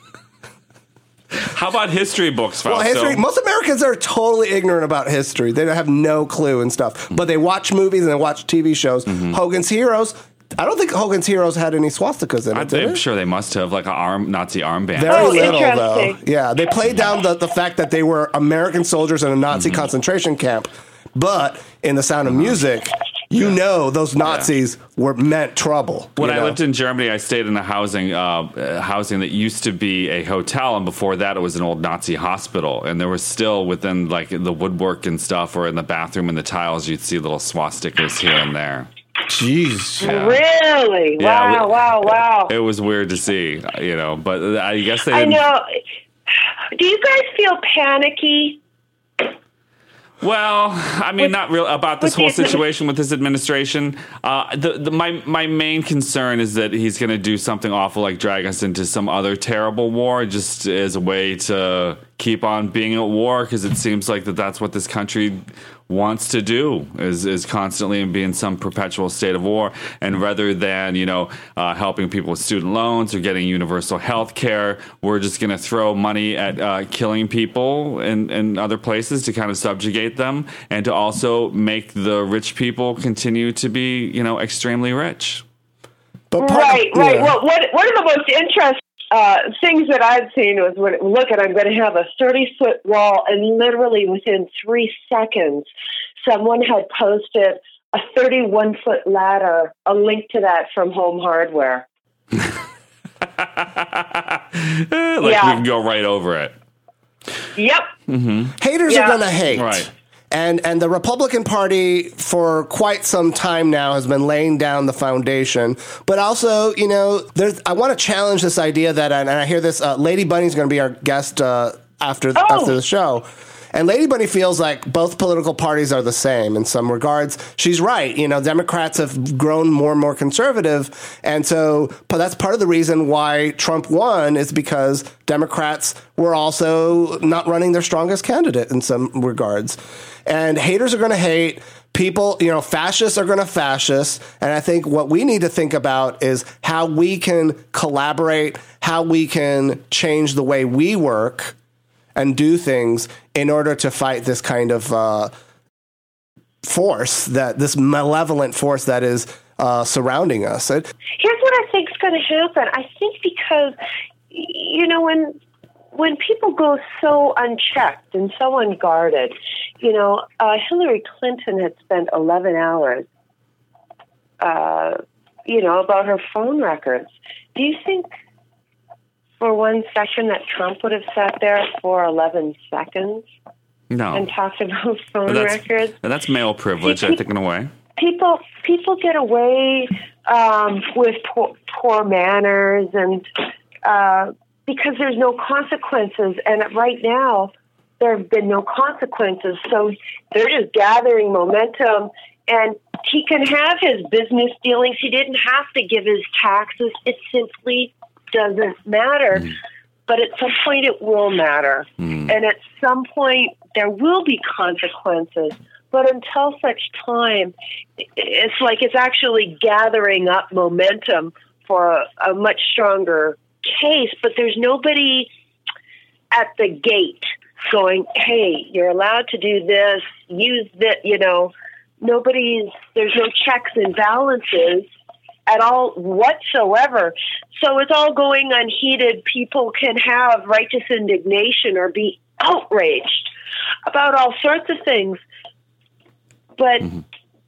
How about history books, Fausto? Well, history. Most Americans are totally ignorant about history. They have no clue and stuff. But they watch movies and they watch T V shows. Mm-hmm. Hogan's Heroes. I don't think Hogan's Heroes had any swastikas in it. I'm it? sure they must have, like an arm Nazi armband. Very oh, little, though. Yeah, they played down the, the fact that they were American soldiers in a Nazi mm-hmm. concentration camp. But in The Sound of Music, you yeah. know those Nazis yeah. were meant trouble. When I know? lived in Germany, I stayed in a housing uh, housing that used to be a hotel, and before that, it was an old Nazi hospital. And there was still within like the woodwork and stuff, or in the bathroom and the tiles, you'd see little swastikas here and there. Jeez. Yeah. Really? Yeah, wow, wow, wow. It was weird to see, you know, but I guess they didn't. I know. Do you guys feel panicky? Well, I mean, with, not real about this whole situation with this administration. Uh, the, the, my my main concern is that he's going to do something awful, like drag us into some other terrible war, just as a way to keep on being at war, because it seems like that that's what this country wants to do, is is constantly be in some perpetual state of war. And rather than, you know, uh, helping people with student loans or getting universal health care, we're just going to throw money at uh, killing people in, in other places to kind of subjugate them, and to also make the rich people continue to be, you know, extremely rich. But right, of, right. Yeah. Well, what, one of the most interesting Uh, things that I've seen was, when, look at, I'm going to have a thirty-foot wall, and literally within three seconds, someone had posted a thirty-one-foot ladder, a link to that from Home Hardware. like yeah. we can go right over it. Yep. Mm-hmm. Haters yeah. are going to hate. Right. And and the Republican Party for quite some time now has been laying down the foundation. But also, you know, there's, I want to challenge this idea that, and I hear this, uh, Lady Bunny's going to be our guest uh, after oh. after the show. And Lady Bunny feels like both political parties are the same in some regards. She's right. You know, Democrats have grown more and more conservative. And so, but that's part of the reason why Trump won, is because Democrats were also not running their strongest candidate in some regards. And haters are going to hate. People, you know, fascists are going to fascist. And I think what we need to think about is how we can collaborate, how we can change the way we work and do things in order to fight this kind of uh, force, that this malevolent force that is uh, surrounding us. It, Here's what I think is going to happen. I think because, you know, when when people go so unchecked and so unguarded, you know, uh, Hillary Clinton had spent eleven hours, uh, you know, about her phone records. Do you think for one second that Trump would have sat there for eleven seconds No. and talked about phone But that's, records? that's male privilege, See, I think, in a way. People people get away um, with poor, poor manners and uh, because there's no consequences. And right now, there have been no consequences. So they're just gathering momentum. And he can have his business dealings. He didn't have to give his taxes. It simply doesn't matter. Mm. But at some point, it will matter. Mm. And at some point, there will be consequences. But until such time, it's like it's actually gathering up momentum for a, a much stronger case. But there's nobody at the gate going, hey, you're allowed to do this, use that, you know. Nobody's, there's no checks and balances at all whatsoever. So it's all going unheeded. People can have righteous indignation or be outraged about all sorts of things. But mm-hmm.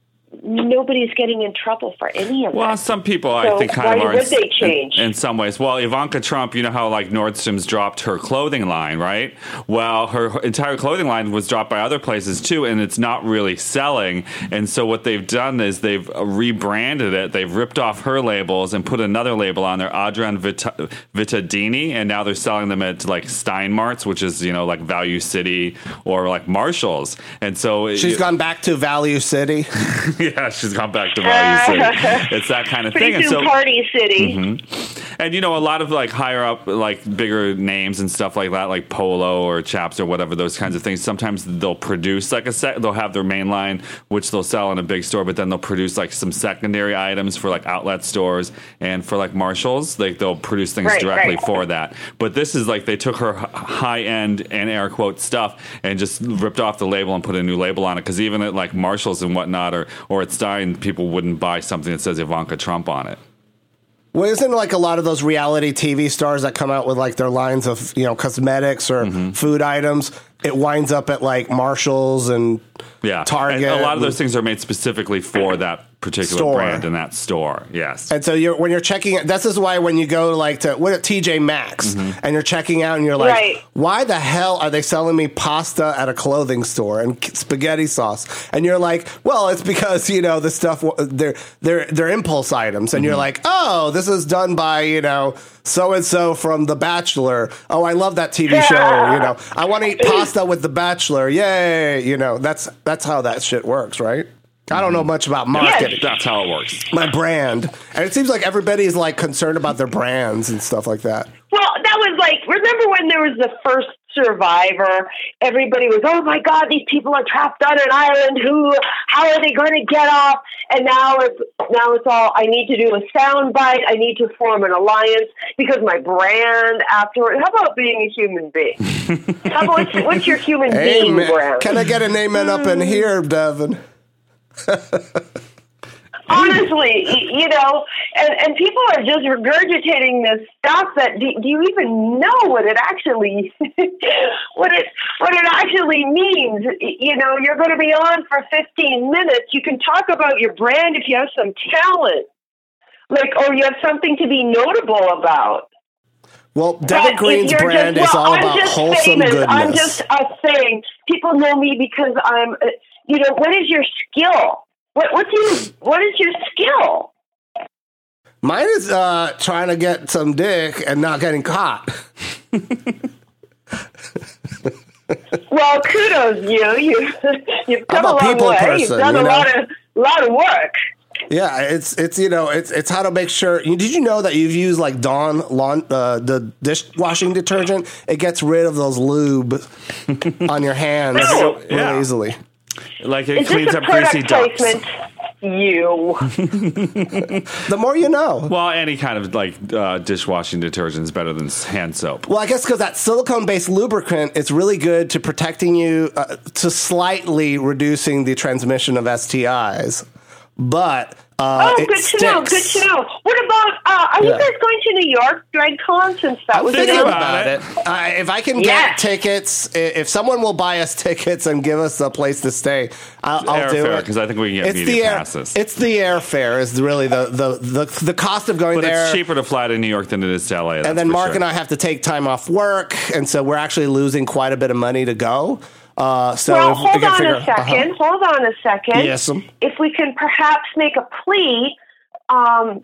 nobody's getting in trouble for any of that. Well, some people, so I think, kind why of are would they change? In, in some ways. Well, Ivanka Trump, you know how like Nordstrom's dropped her clothing line, right? Well, her entire clothing line was dropped by other places too, and it's not really selling. And so what they've done is they've rebranded it. They've ripped off her labels and put another label on there, Adrian Vita, Vittadini, and now they're selling them at like Steinmart's, which is, you know, like Value City or like Marshall's. And so she's it, gone back to Value City. Yeah, she's gone back to Value City. It's that kind of Pretty thing. soon, and so, Party City. Mm-hmm. And, you know, a lot of, like, higher up, like, bigger names and stuff like that, like Polo or Chaps or whatever, those kinds of things, sometimes they'll produce, like, a set, they'll have their main line, which they'll sell in a big store, but then they'll produce, like, some secondary items for, like, outlet stores and for, like, Marshalls. Like, they'll produce things right, directly right. for that. But this is, like, they took her high-end and air quote stuff and just ripped off the label and put a new label on it, because even at, like, Marshalls and whatnot or, or at Stein, people wouldn't buy something that says Ivanka Trump on it. Well, isn't like a lot of those reality T V stars that come out with like their lines of, you know, cosmetics or mm-hmm. food items, it winds up at like Marshalls and yeah. Target. And a lot of those things are made specifically for that particular store. brand in that store. Yes. And so you're when you're checking, this is why when you go like to what T J Maxx mm-hmm. and you're checking out and you're like, right. why the hell are they selling me pasta at a clothing store and spaghetti sauce? And you're like, well, it's because, you know, the stuff they're they're they're impulse items, and mm-hmm. you're like, oh, this is done by, you know, so and so from The Bachelor. Oh, I love that T V show. You know, I want to eat pasta with The Bachelor. Yay! You know, that's that's how that shit works, right? I don't know much about marketing. Yes. That's how it works. My brand. And it seems like everybody's like concerned about their brands and stuff like that. Well, that was like, remember when there was the first Survivor? Everybody was, oh my God, these people are trapped on an island. Who, how are they going to get off? And now it's, now it's all, I need to do a sound bite. I need to form an alliance because my brand afterward. How about being a human being? How about, what's, what's your human being Amen. brand? Can I get an amen up in here, Devin? Honestly, you know, and, and people are just regurgitating this stuff that do, do you even know what it actually what it what it actually means? You know, you're going to be on for fifteen minutes. You can talk about your brand if you have some talent, like, or you have something to be notable about. Well, Devin but Green's brand just, well, is all I'm about just wholesome famous. goodness. I'm just uh, saying, people know me because I'm. Uh, you know, what is your skill? What what's your what is your skill? Mine is uh, trying to get some dick and not getting caught. Well, kudos you. You you've come I'm a a long people way. person, You've done you a know? lot of lot of work. Yeah, it's it's you know it's it's how to make sure. Did you know that you've used like Dawn lawn uh, the dishwashing detergent? It gets rid of those lube on your hands No. really Yeah. easily. Like it Is cleans this a up greasy product ducks. placement? You. The more you know. Well, any kind of like uh, dishwashing detergent is better than hand soap. Well, I guess because that silicone-based lubricant is really good to protecting you, uh, to slightly reducing the transmission of S T Is. But uh, oh, it good sticks. to know. Good to know. What about? Uh, are Yeah. you guys going to New York DragCon? Since that I'm was thinking announced? about it. Uh, if I can Yes. get tickets, i- if someone will buy us tickets and give us a place to stay, I'll, I'll do Airfare, it. because I think we can get It's the media air, passes. it's the airfare is really the the the, the cost of going But there. it's cheaper to fly to New York than it is to L A. And then Mark and I have to take time off work, and so we're actually losing quite a bit of money to go. Uh, so Well, if we hold can on figure- a second. uh-huh. Hold on a second. Yes, um. If we can perhaps make a plea um,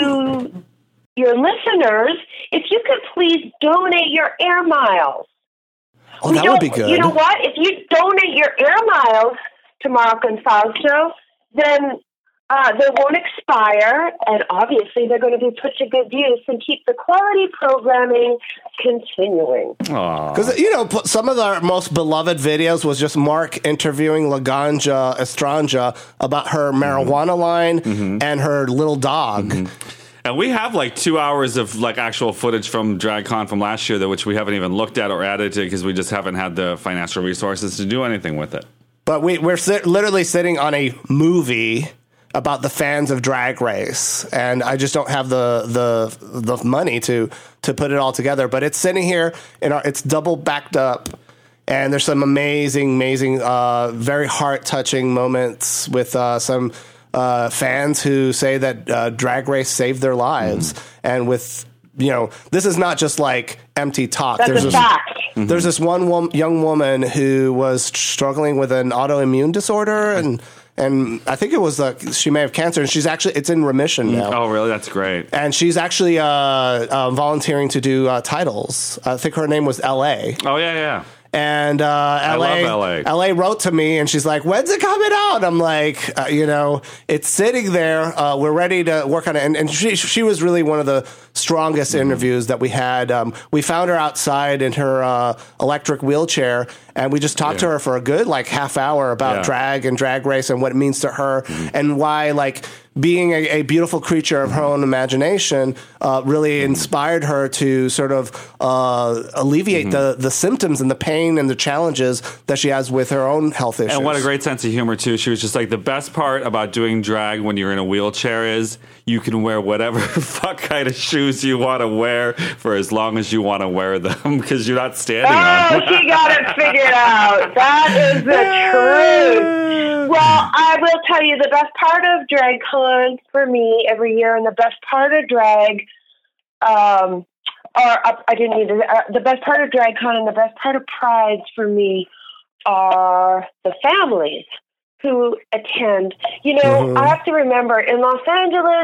to your listeners, if you could please donate your air miles. Oh, We that would don't- be good. You know what? If you donate your air miles to Mark and Fausto, then uh, they won't expire, and obviously they're going to be put to good use and keep the quality programming continuing. Because, you know, p- some of our most beloved videos was just Mark interviewing Laganja Estranja about her marijuana line and her little dog. And we have like two hours of like actual footage from DragCon from last year, that which we haven't even looked at or added to because we just haven't had the financial resources to do anything with it. But we, we're sit- literally sitting on a movie about the fans of Drag Race, and I just don't have the the the money to to put it all together. But it's sitting here, in our, it's double backed up, and there's some amazing, amazing, uh, very heart touching moments with uh, some uh, fans who say that uh, Drag Race saved their lives, mm. and with. You know, this is not just like empty talk. That's there's a this, fact. Mm-hmm. There's this one wom- young woman who was struggling with an autoimmune disorder, and and I think it was like she may have cancer, and she's actually it's in remission now. Oh, really? That's great. And she's actually uh, uh, volunteering to do uh, titles. I think her name was L A. Oh yeah, yeah. And uh, L A, I love L A. L A wrote to me, and she's like, "When's it coming out?" I'm like, uh, "You know, it's sitting there. Uh, we're ready to work on it." And, and she she was really one of the strongest mm-hmm. interviews that we had. Um, we found her outside in her uh, electric wheelchair, and we just talked yeah. to her for a good like half hour about yeah. drag and Drag Race and what it means to her, mm-hmm. and why like. Being a, a beautiful creature of her own imagination uh, really inspired her to sort of uh, alleviate mm-hmm. the, the symptoms and the pain and the challenges that she has with her own health issues. And what a great sense of humor, too. She was just like, the best part about doing drag when you're in a wheelchair is you can wear whatever fuck kind of shoes you want to wear for as long as you want to wear them because you're not standing oh, on them. Oh, she got it figured out. That is the truth. Well, I will tell you the best part of DragCon for me every year, and the best part of drag, um, or uh, I didn't need to, uh, the best part of DragCon and the best part of Prides for me are the families who attend. You know, mm-hmm. I have to remember in Los Angeles,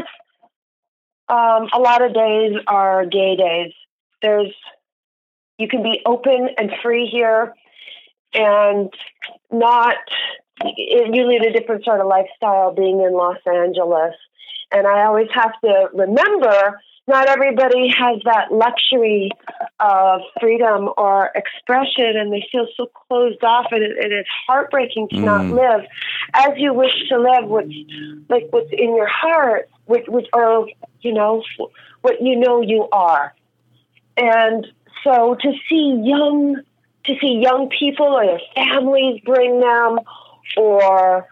um, a lot of days are gay days. There's, you can be open and free here and not, you lead a different sort of lifestyle being in Los Angeles. And I always have to remember not everybody has that luxury of freedom or expression, and they feel so closed off, and it, it is heartbreaking to mm. not live as you wish to live, what's, like what's in your heart, which, which, or, you know, what you know you are. And so to see young, to see young people or their families bring them, or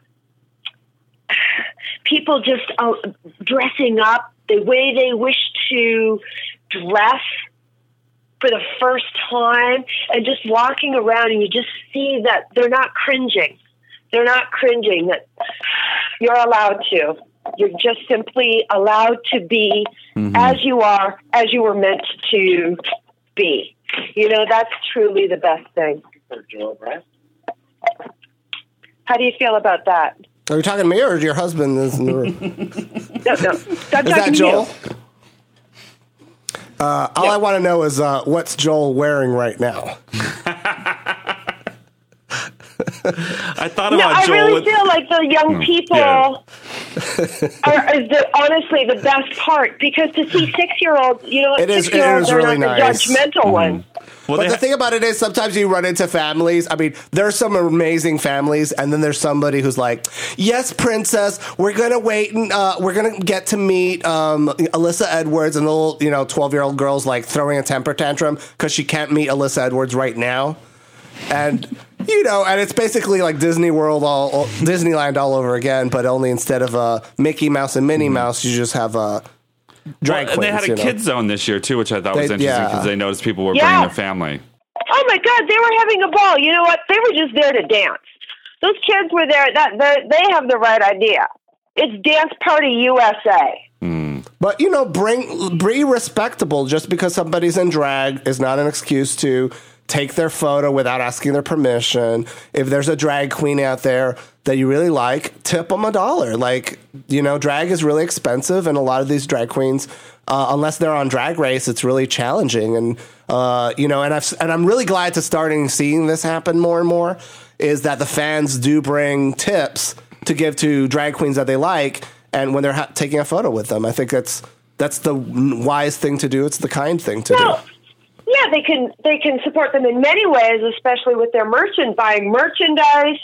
people just uh, dressing up the way they wish to dress for the first time, and just walking around, and you just see that they're not cringing. They're not cringing, that you're allowed to. You're just simply allowed to be mm-hmm. as you are, as you were meant to be. You know, that's truly the best thing. How do you feel about that? Are you talking to me or your husband is in the room? no, no. Is that Joel? Uh, all yeah. I want to know is uh, what's Joel wearing right now? I thought about no, I Joel. I really with... feel like the young people yeah. are is the, honestly the best part, because to see six-year-olds, you know, it is, six-year-olds it is are really not nice. the judgmental mm-hmm. ones. Well, but the ha- thing about it is sometimes you run into families. I mean, there's some amazing families, and then there's somebody who's like, yes, princess, we're going to wait and uh, we're going to get to meet um, Alyssa Edwards, and the little, you know, twelve-year-old girl's like throwing a temper tantrum because she can't meet Alyssa Edwards right now. And, you know, and it's basically like Disney World, all, all Disneyland all over again, but only instead of uh, Mickey Mouse and Minnie Mouse, you just have a uh, drag well, queens. They had a you know? kids zone this year, too, which I thought They- was interesting because yeah. they noticed people were Yeah. bringing their family. Oh my God, they were having a ball. You know what? They were just there to dance. Those kids were there. That they they have the right idea. It's Dance Party U S A. But, you know, bring be respectable. Just because somebody's in drag is not an excuse to take their photo without asking their permission. If there's a drag queen out there that you really like, tip them a dollar. Like, you know, drag is really expensive, and a lot of these drag queens, uh, unless they're on Drag Race, it's really challenging. And, uh, you know, and, I've, and I'm really glad to starting seeing this happen more and more, is that the fans do bring tips to give to drag queens that they like, and when they're ha- taking a photo with them. I think that's that's the wise thing to do. It's the kind thing to Well, do. yeah, they can they can support them in many ways, especially with their merchant buying merchandise.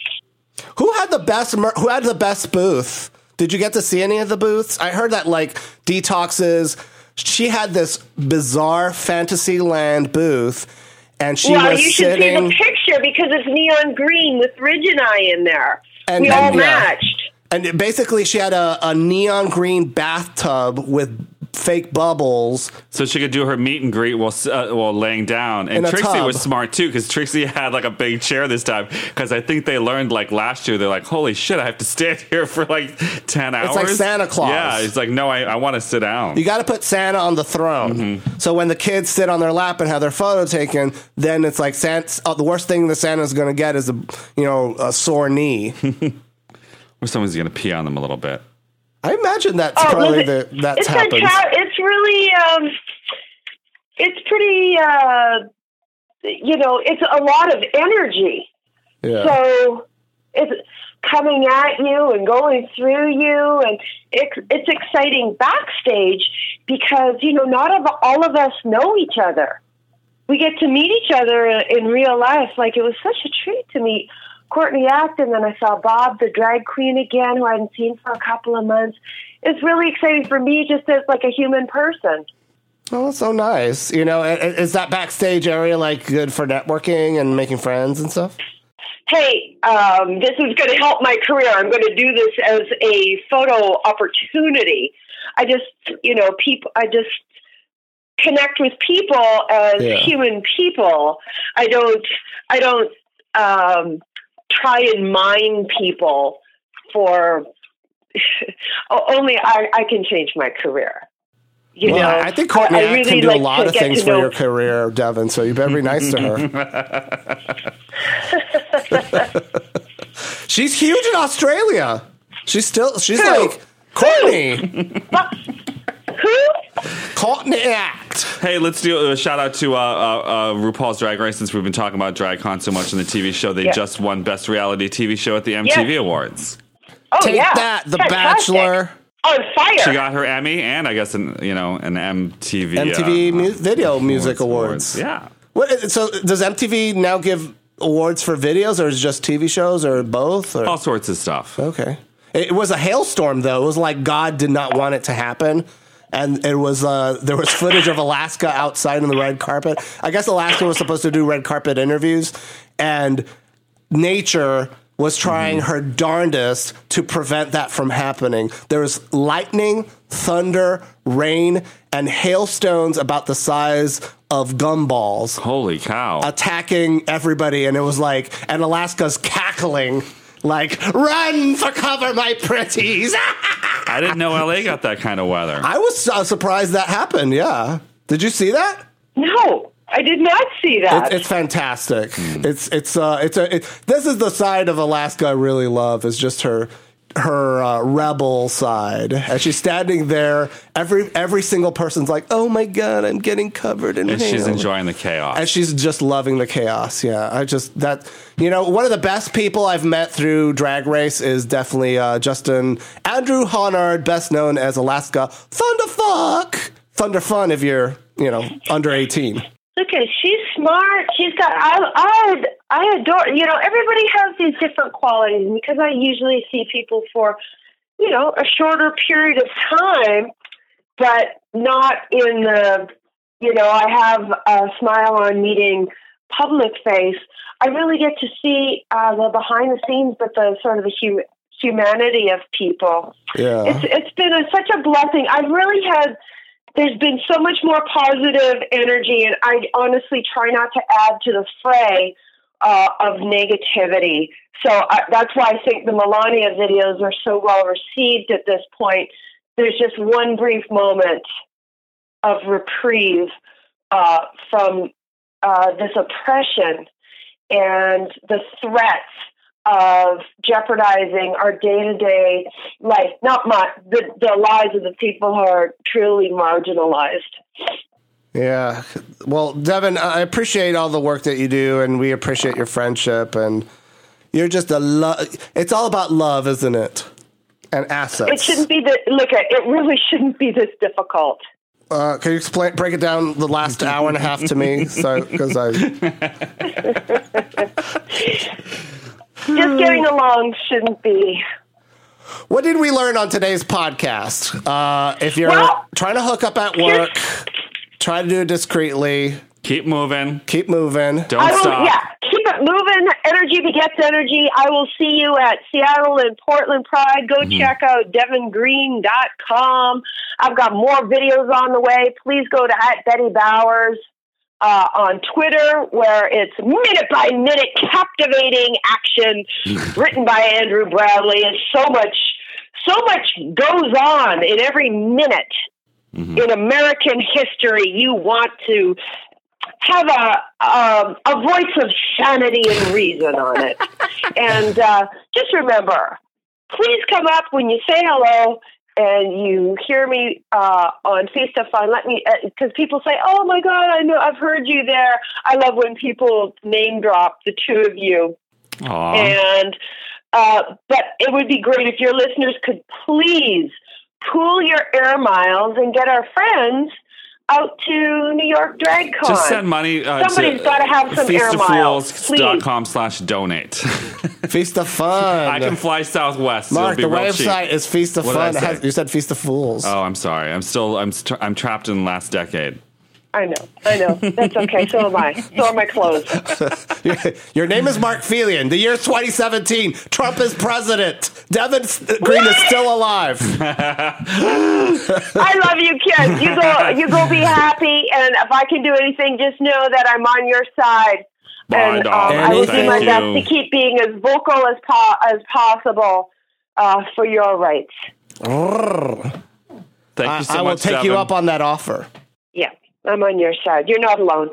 Who had the best? Mer- who had the best booth? Did you get to see any of the booths? I heard that like Detox's, she had this bizarre Fantasyland booth, and she well, was you should sitting. see the picture because it's neon green with Ridge and I in there. And- we and, all yeah. matched. And basically, she had a, a neon green bathtub with fake bubbles. So she could do her meet and greet while uh, while laying down. And In a Trixie tub. was smart too, because Trixie had like a big chair this time. Because I think they learned like last year, they're like, "Holy shit, I have to stand here for like ten hours." It's like Santa Claus. Yeah, it's like, no, I, I want to sit down. You got to put Santa on the throne. Mm-hmm. So when the kids sit on their lap and have their photo taken, then it's like Santa, oh, the worst thing the Santa's going to get is a you know a sore knee. Or someone's gonna pee on them a little bit. I imagine that's Oh, probably listen, the that's it's happens. fantastic. It's really, um, it's pretty, uh, you know, it's a lot of energy. Yeah. So it's coming at you and going through you, and it's it's exciting backstage because you know not of, all of us know each other. We get to meet each other in real life. Like it was such a treat to meet Courtney Act, and then I saw Bob, the drag queen again, who I hadn't seen for a couple of months. It's really exciting for me just as like a human person. Oh, that's so nice. You know, i- i- is that backstage area like good for networking and making friends and stuff? Hey, um, this is going to help my career. I'm going to do this as a photo opportunity. I just, you know, people, I just connect with people as Yeah. human people. I don't, I don't, um, try and mine people for only I, I can change my career. You Well, know, I think Courtney I, I Act really can do like a lot to of get things to for know- your career, Devin, so you better be nice to her. She's huge in Australia. She's still, she's Who? like, Courtney. Who? Courtney Act. Hey, let's do a shout out to uh, uh, uh, RuPaul's Drag Race, since we've been talking about DragCon so much in the T V show. They Yeah. just won Best Reality T V Show at the M T V Yes. Awards. Oh Take yeah, that, The Fantastic. Bachelor. On fire. She got her Emmy and I guess an you know an M T V M T V uh, mu- Video Music Awards. Yeah. What, so does M T V now give awards for videos, or is it just T V shows, or both? Or? All sorts of stuff. Okay. It was a hailstorm, though. It was like God did not want it to happen. And it was uh, there was footage of Alaska outside on the red carpet. I guess Alaska was supposed to do red carpet interviews, and nature was trying her darndest to prevent that from happening. There was lightning, thunder, rain, and hailstones about the size of gumballs Holy cow. attacking everybody, and it was like, and Alaska's cackling, like, run for cover, my pretties. I didn't know L A got that kind of weather. I was uh, surprised that happened, yeah. Did you see that? No, I did not see that. It, it's fantastic. It's, it's, uh, it's a, it, this is the side of Alaska I really love, is just her, her uh, rebel side. As she's standing there, every every single person's like, "Oh my god, I'm getting covered in And hail." she's enjoying the chaos. And she's just loving the chaos. Yeah, I just that you know one of the best people I've met through Drag Race is definitely uh, Justin Andrew Honard, best known as Alaska Thunderfuck Thunder Fun if you're you know under eighteen. Look at it. She's smart. She's got, I, I, I adore, you know, everybody has these different qualities. And because I usually see people for, you know, a shorter period of time, but not in the, you know, I have a smile on meeting public face. I really get to see uh, the behind the scenes, but the sort of the hum- humanity of people. Yeah. It's It's been a, such a blessing. I've really had, there's been so much more positive energy, and I honestly try not to add to the fray uh, of negativity. So I, that's why I think the Melania videos are so well received at this point. There's just one brief moment of reprieve uh, from uh, this oppression and the threats of jeopardizing our day-to-day life, not my, the, the lives of the people who are truly marginalized. Yeah. Well, Devin, I appreciate all the work that you do, and we appreciate your friendship, and you're just a love. It's all about love, isn't it? And assets. It shouldn't be that, look, it really shouldn't be this difficult. Uh, can you explain, break it down the last hour and a half to me? So, because I... Just getting along shouldn't be. What did we learn on today's podcast? Uh, if you're Well, trying to hook up at work, try to do it discreetly. Keep moving. Keep moving. Don't I will, stop. yeah, keep it moving. Energy begets energy. I will see you at Seattle and Portland Pride. Go Mm-hmm. check out devin green dot com. I've got more videos on the way. Please go to at Betty Bowers uh, on Twitter, where it's minute by minute captivating action written by Andrew Bradley. And so much, so much goes on in every minute mm-hmm. in American history. You want to have a um, a voice of sanity and reason on it. And uh, just remember, please come up when you say hello and you hear me uh, on Feast of Fun. Let me, because uh, people say, "Oh my God, I know, I've heard you there." I love when people name drop the two of you. Aww. And uh, but it would be great if your listeners could please pool your air miles and get our friends out to New York Drag Con. Just send money. Uh, Somebody's to got to have some air miles. feast of fools dot com slash donate. Feast of Fun. I can fly Southwest. Mark, the real website cheap. is Feast of What Fun. did I It has, say? you said Feast of Fools. Oh, I'm sorry. I'm still. I'm. St- I'm trapped in the last decade. I know. I know. That's okay. So am I. So are my clothes. Your name is Mark Felian. The year twenty seventeen. Trump is president. Devin Green is still alive. I love you, kids. You go. You go. Be happy. And if I can do anything, just know that I'm on your side. My and dog. um, I will do Anything. my Thank best you. to keep being as vocal as po- as possible uh, for your rights. Grrr. Thank I, you so I will much, take Devin. you up on that offer. Yeah, I'm on your side. You're not alone.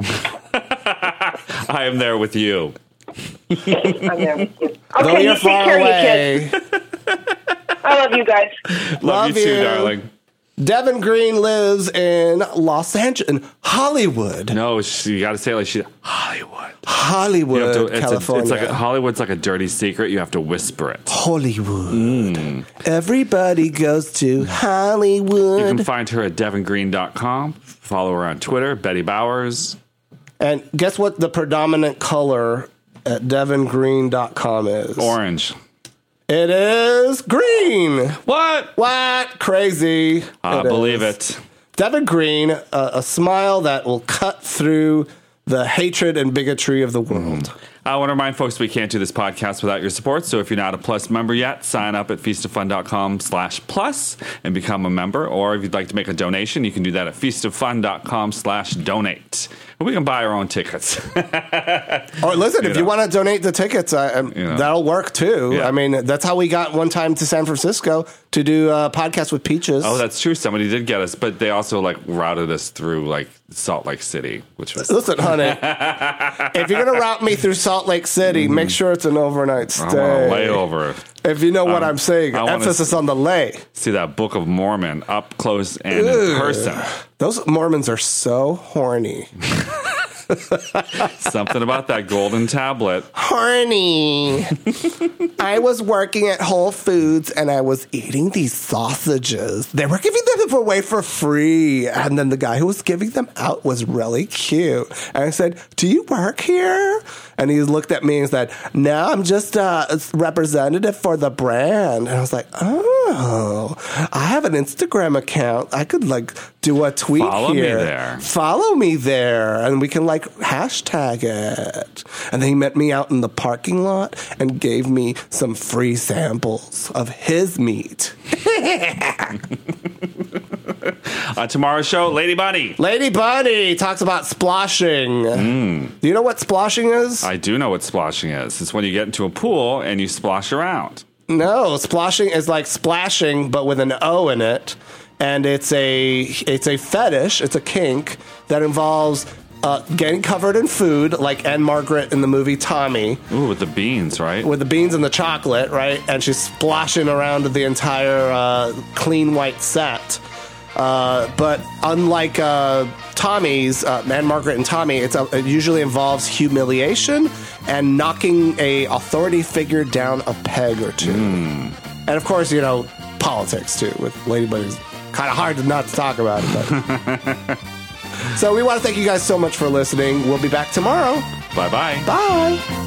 I am there with you. I'm there with you. Though Okay, you you're take far care of you, kids. away. I love you guys. Love, Love you too, you. darling. Devin Green lives in Los Angeles, in Hollywood. No, she, you got to say it like she. Hollywood. Hollywood, You have to, it's, California. a, it's like a, Hollywood's like a dirty secret. You have to whisper it. Hollywood. Mm. Everybody goes to Hollywood. You can find her at devin green dot com. Follow her on Twitter, Betty Bowers. And guess what the predominant color at devin green dot com is? Orange. It is green. What? What? Crazy. I It believe is. it. Devin Green, a, a smile that will cut through the hatred and bigotry of the world. I want to remind folks we can't do this podcast without your support. So if you're not a Plus member yet, sign up at feast of fun dot com slash plus and become a member. Or if you'd like to make a donation, you can do that at feast of fun dot com slash donate. And we can buy our own tickets. Or listen, You if know. you want to donate the tickets, I, um, You know. that'll work too. Yeah. I mean, that's how we got one time to San Francisco to do a podcast with Peaches. Oh, that's true. Somebody did get us, but they also like routed us through like Salt Lake City, which was Listen, honey, if you're going to route me through Salt Lake City, make sure it's an overnight I want stay. a layover. If you know what Um, I'm saying, I wanna emphasis s- on the lay. See that Book of Mormon up close and in Ugh. person. Those Mormons are so horny. Something about that golden tablet. Horny. I was working at Whole Foods and I was eating these sausages. They were giving them away for free. And then the guy who was giving them out was really cute. And I said, do you work here? And he looked at me and said, no, I'm just a representative for the brand. And I was like, oh, I have an Instagram account. I could like do a tweet Follow here. me there. Follow me there. And we can like hashtag it. And then he met me out in the parking lot and gave me some free samples of his meat. On tomorrow's show, Lady Bunny. Lady Bunny talks about splashing. Mm. Do you know what splashing is? I do know what splashing is. It's when you get into a pool and you splash around. No, splashing is like splashing, but with an O in it. And it's a it's a fetish, it's a kink that involves uh, getting covered in food, like Anne Margaret in the movie Tommy. Ooh, with the beans, right? With the beans and the chocolate, right? And she's splashing around the entire uh, clean white set. Uh, but unlike uh, Tommy's, uh, Anne Margaret and Tommy, it's a, it usually involves humiliation and knocking a authority figure down a peg or two. Mm. And of course, you know, politics too with Lady Bunny. It's kind of hard to not to talk about it. But. So we want to thank you guys so much for listening. We'll be back tomorrow. Bye-bye. Bye.